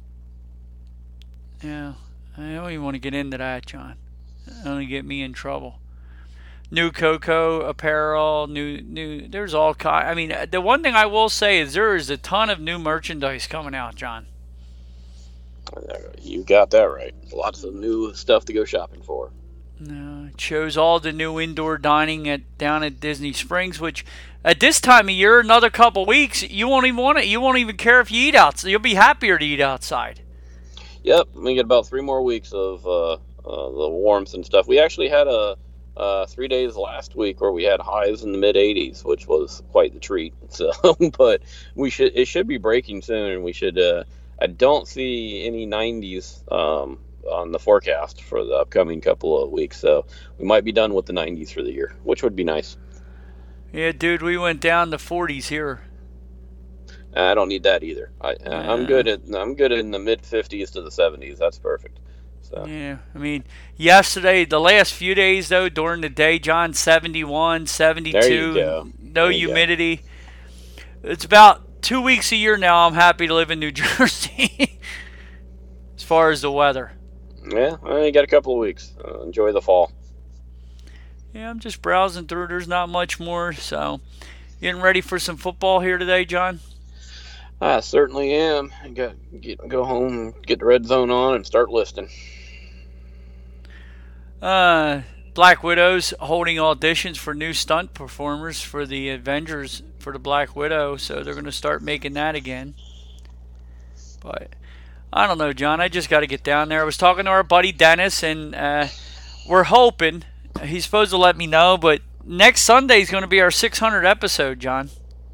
Yeah, I don't even want to get into that, John. It'll only get me in trouble. New Coco apparel, new new. There's all kind. I mean, the one thing I will say is there is a ton of new merchandise coming out, John. You got that right. Lots of new stuff to go shopping for. No, it shows all the new indoor dining at down at Disney Springs, which at this time of year, another couple weeks, you won't even want it. You won't even care if you eat outside. You'll be happier to eat outside. Yep, we get about three more weeks of uh, uh, the warmth and stuff. We actually had a uh, three days last week where we had highs in the mid eighties, which was quite the treat. So, but we should it should be breaking soon, and we should. Uh, I don't see any nineties um, on the forecast for the upcoming couple of weeks, so we might be done with the nineties for the year, which would be nice. Yeah, dude, we went down to forties here. I don't need that either. I, Yeah. I'm good at I'm good in the mid fifties to the seventies. That's perfect. So. Yeah, I mean, yesterday, the last few days, though, during the day, John, seventy-one, seventy-two, There you go. no There you humidity. Go. It's about two weeks a year now I'm happy to live in New Jersey as far as the weather. Yeah, I only got a couple of weeks. Uh, enjoy the fall. Yeah, I'm just browsing through. There's not much more, so getting ready for some football here today, John? I certainly am. I got get go home, get the red zone on, and start listing. Uh, Black Widow's holding auditions for new stunt performers for the Avengers for the Black Widow, so they're going to start making that again. But I don't know, John. I just got to get down there. I was talking to our buddy Dennis, and uh, we're hoping he's supposed to let me know, but next Sunday is going to be our six hundred episode, John.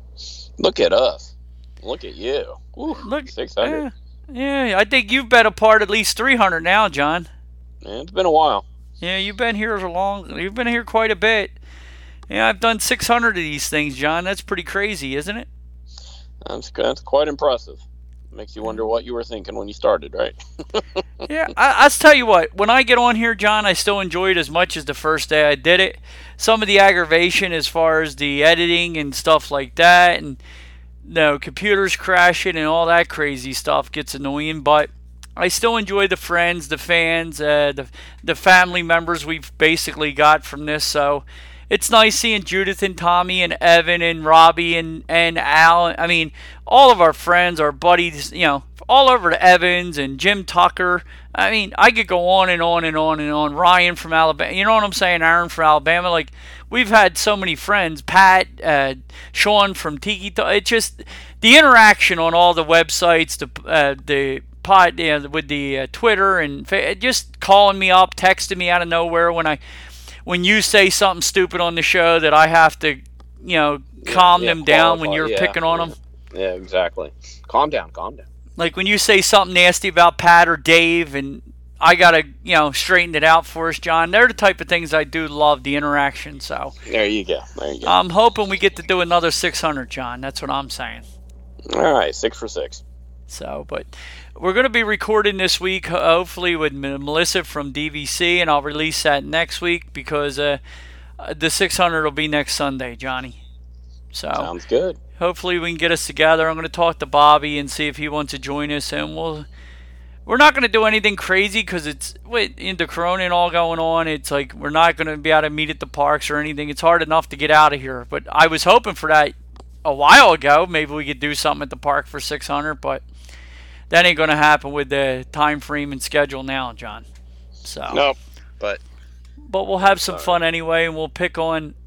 Look at us. Look at you. Woo, Look, six hundred. Yeah, yeah, I think you've been a part at least three hundred now, John. Yeah, it's been a while. Yeah, you've been here a long. You've been here quite a bit. Yeah, I've done six hundred of these things, John. That's pretty crazy, isn't it? That's, that's quite impressive. Makes you wonder what you were thinking when you started, right? Yeah, I, I'll tell you what. When I get on here, John, I still enjoy it as much as the first day I did it. Some of the aggravation as far as the editing and stuff like that, and you know, computers crashing and all that crazy stuff gets annoying, but I still enjoy the friends, the fans, uh, the the family members we've basically got from this. So it's nice seeing Judith and Tommy and Evan and Robbie and, and Al. I mean, all of our friends, our buddies, you know, all over to Evans and Jim Tucker. I mean, I could go on and on and on and on. Ryan from Alabama. You know what I'm saying? Aaron from Alabama. Like, we've had so many friends. Pat, uh, Sean from Tiki Talk. It's just the interaction on all the websites, the uh, the pod, you know, with the uh, Twitter and fa- just calling me up, texting me out of nowhere when I, when you say something stupid on the show that I have to, you know, calm yeah, yeah, them down qualify, when you're yeah, picking on yeah. them. Yeah, exactly. Calm down, calm down. Like when you say something nasty about Pat or Dave, and I gotta, you know, straighten it out for us, John. They're the type of things I do love, the interaction. So there you go. There you go. I'm hoping we get to do another six hundred, John. That's what I'm saying. All right, six for six. So, but we're going to be recording this week, hopefully with Melissa from D V C, and I'll release that next week because uh, the six hundred will be next Sunday, Johnny. So sounds good. Hopefully we can get us together. I'm going to talk to Bobby and see if he wants to join us, and we'll. We're not going to do anything crazy because it's with the corona and all going on. It's like we're not going to be able to meet at the parks or anything. It's hard enough to get out of here. But I was hoping for that a while ago. Maybe we could do something at the park for six hundred, but that ain't going to happen with the time frame and schedule now, John. So nope. But but we'll have some fun anyway, and we'll pick on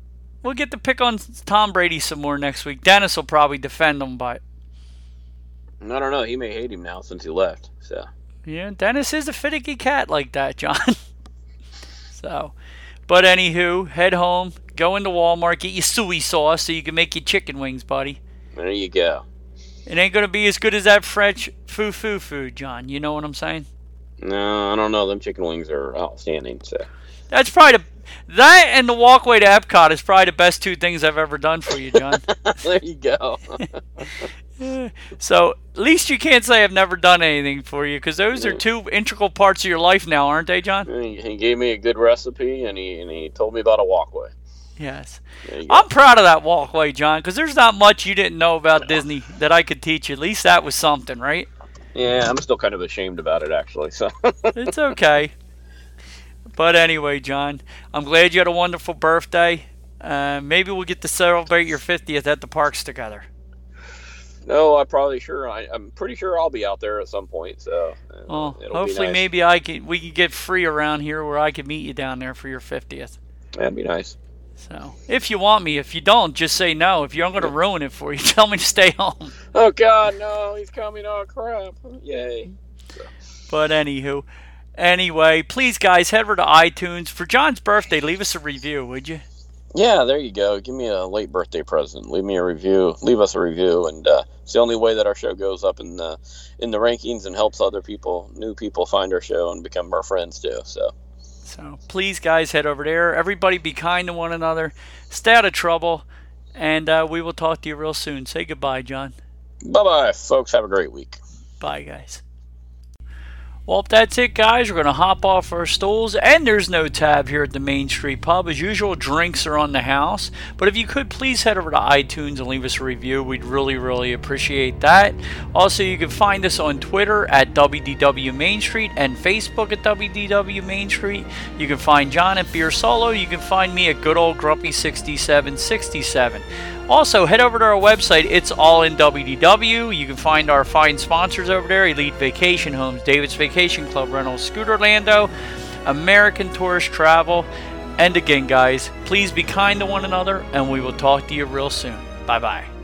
we'll get to pick on Tom Brady some more next week. Dennis will probably defend him, but I don't know. He may hate him now since he left. So yeah, Dennis is a finicky cat like that, John. so, but anywho, head home, go into Walmart, get your soy sauce so you can make your chicken wings, buddy. There you go. It ain't gonna be as good as that French foo-foo food, John. You know what I'm saying? No, I don't know. Them chicken wings are outstanding. So that's probably the, that and the walkway to Epcot is probably the best two things I've ever done for you, John. There you go. So at least you can't say I've never done anything for you, because those are two integral parts of your life now, aren't they, John? He, he gave me a good recipe, and he and he told me about a walkway. Yes. I'm proud of that walkway, John, because there's not much you didn't know about no. Disney that I could teach you. At least that was something, right? Yeah, I'm still kind of ashamed about it, actually. So it's okay. But anyway, John, I'm glad you had a wonderful birthday. Uh, maybe we'll get to celebrate your fiftieth at the parks together. No, I probably sure. I, I'm pretty sure I'll be out there at some point. So uh, well, it'll hopefully, be nice. maybe I can. We can get free around here where I can meet you down there for your fiftieth. That'd be nice. So, if you want me, if you don't, just say no. If you're going to ruin it for you, tell me to stay home. Oh, God, no, he's coming. Oh, crap. Yay. So. But anywho, anyway, please, guys, head over to iTunes. For John's birthday, leave us a review, would you? Yeah, there you go. Give me a late birthday present. Leave me a review. Leave us a review, and uh, it's the only way that our show goes up in the in the rankings and helps other people, new people, find our show and become our friends too. So. So please, guys, head over there. Everybody be kind to one another. Stay out of trouble. And uh, we will talk to you real soon. Say goodbye, John. Bye-bye, folks. Have a great week. Bye, guys. Well, if that's it, guys, we're going to hop off our stools. And there's no tab here at the Main Street Pub. As usual, drinks are on the house. But if you could, please head over to iTunes and leave us a review. We'd really, really appreciate that. Also, you can find us on Twitter at W D W Main Street and Facebook at W D W Main Street. You can find John at Beer Solo. You can find me at good old Grumpy sixty-seven sixty-seven. Also, head over to our website. It's all in W D W. You can find our fine sponsors over there: Elite Vacation Homes, David's Vacation Club Rentals, Scooterlando, American Tourist Travel. And again, guys, please be kind to one another, and we will talk to you real soon. Bye-bye.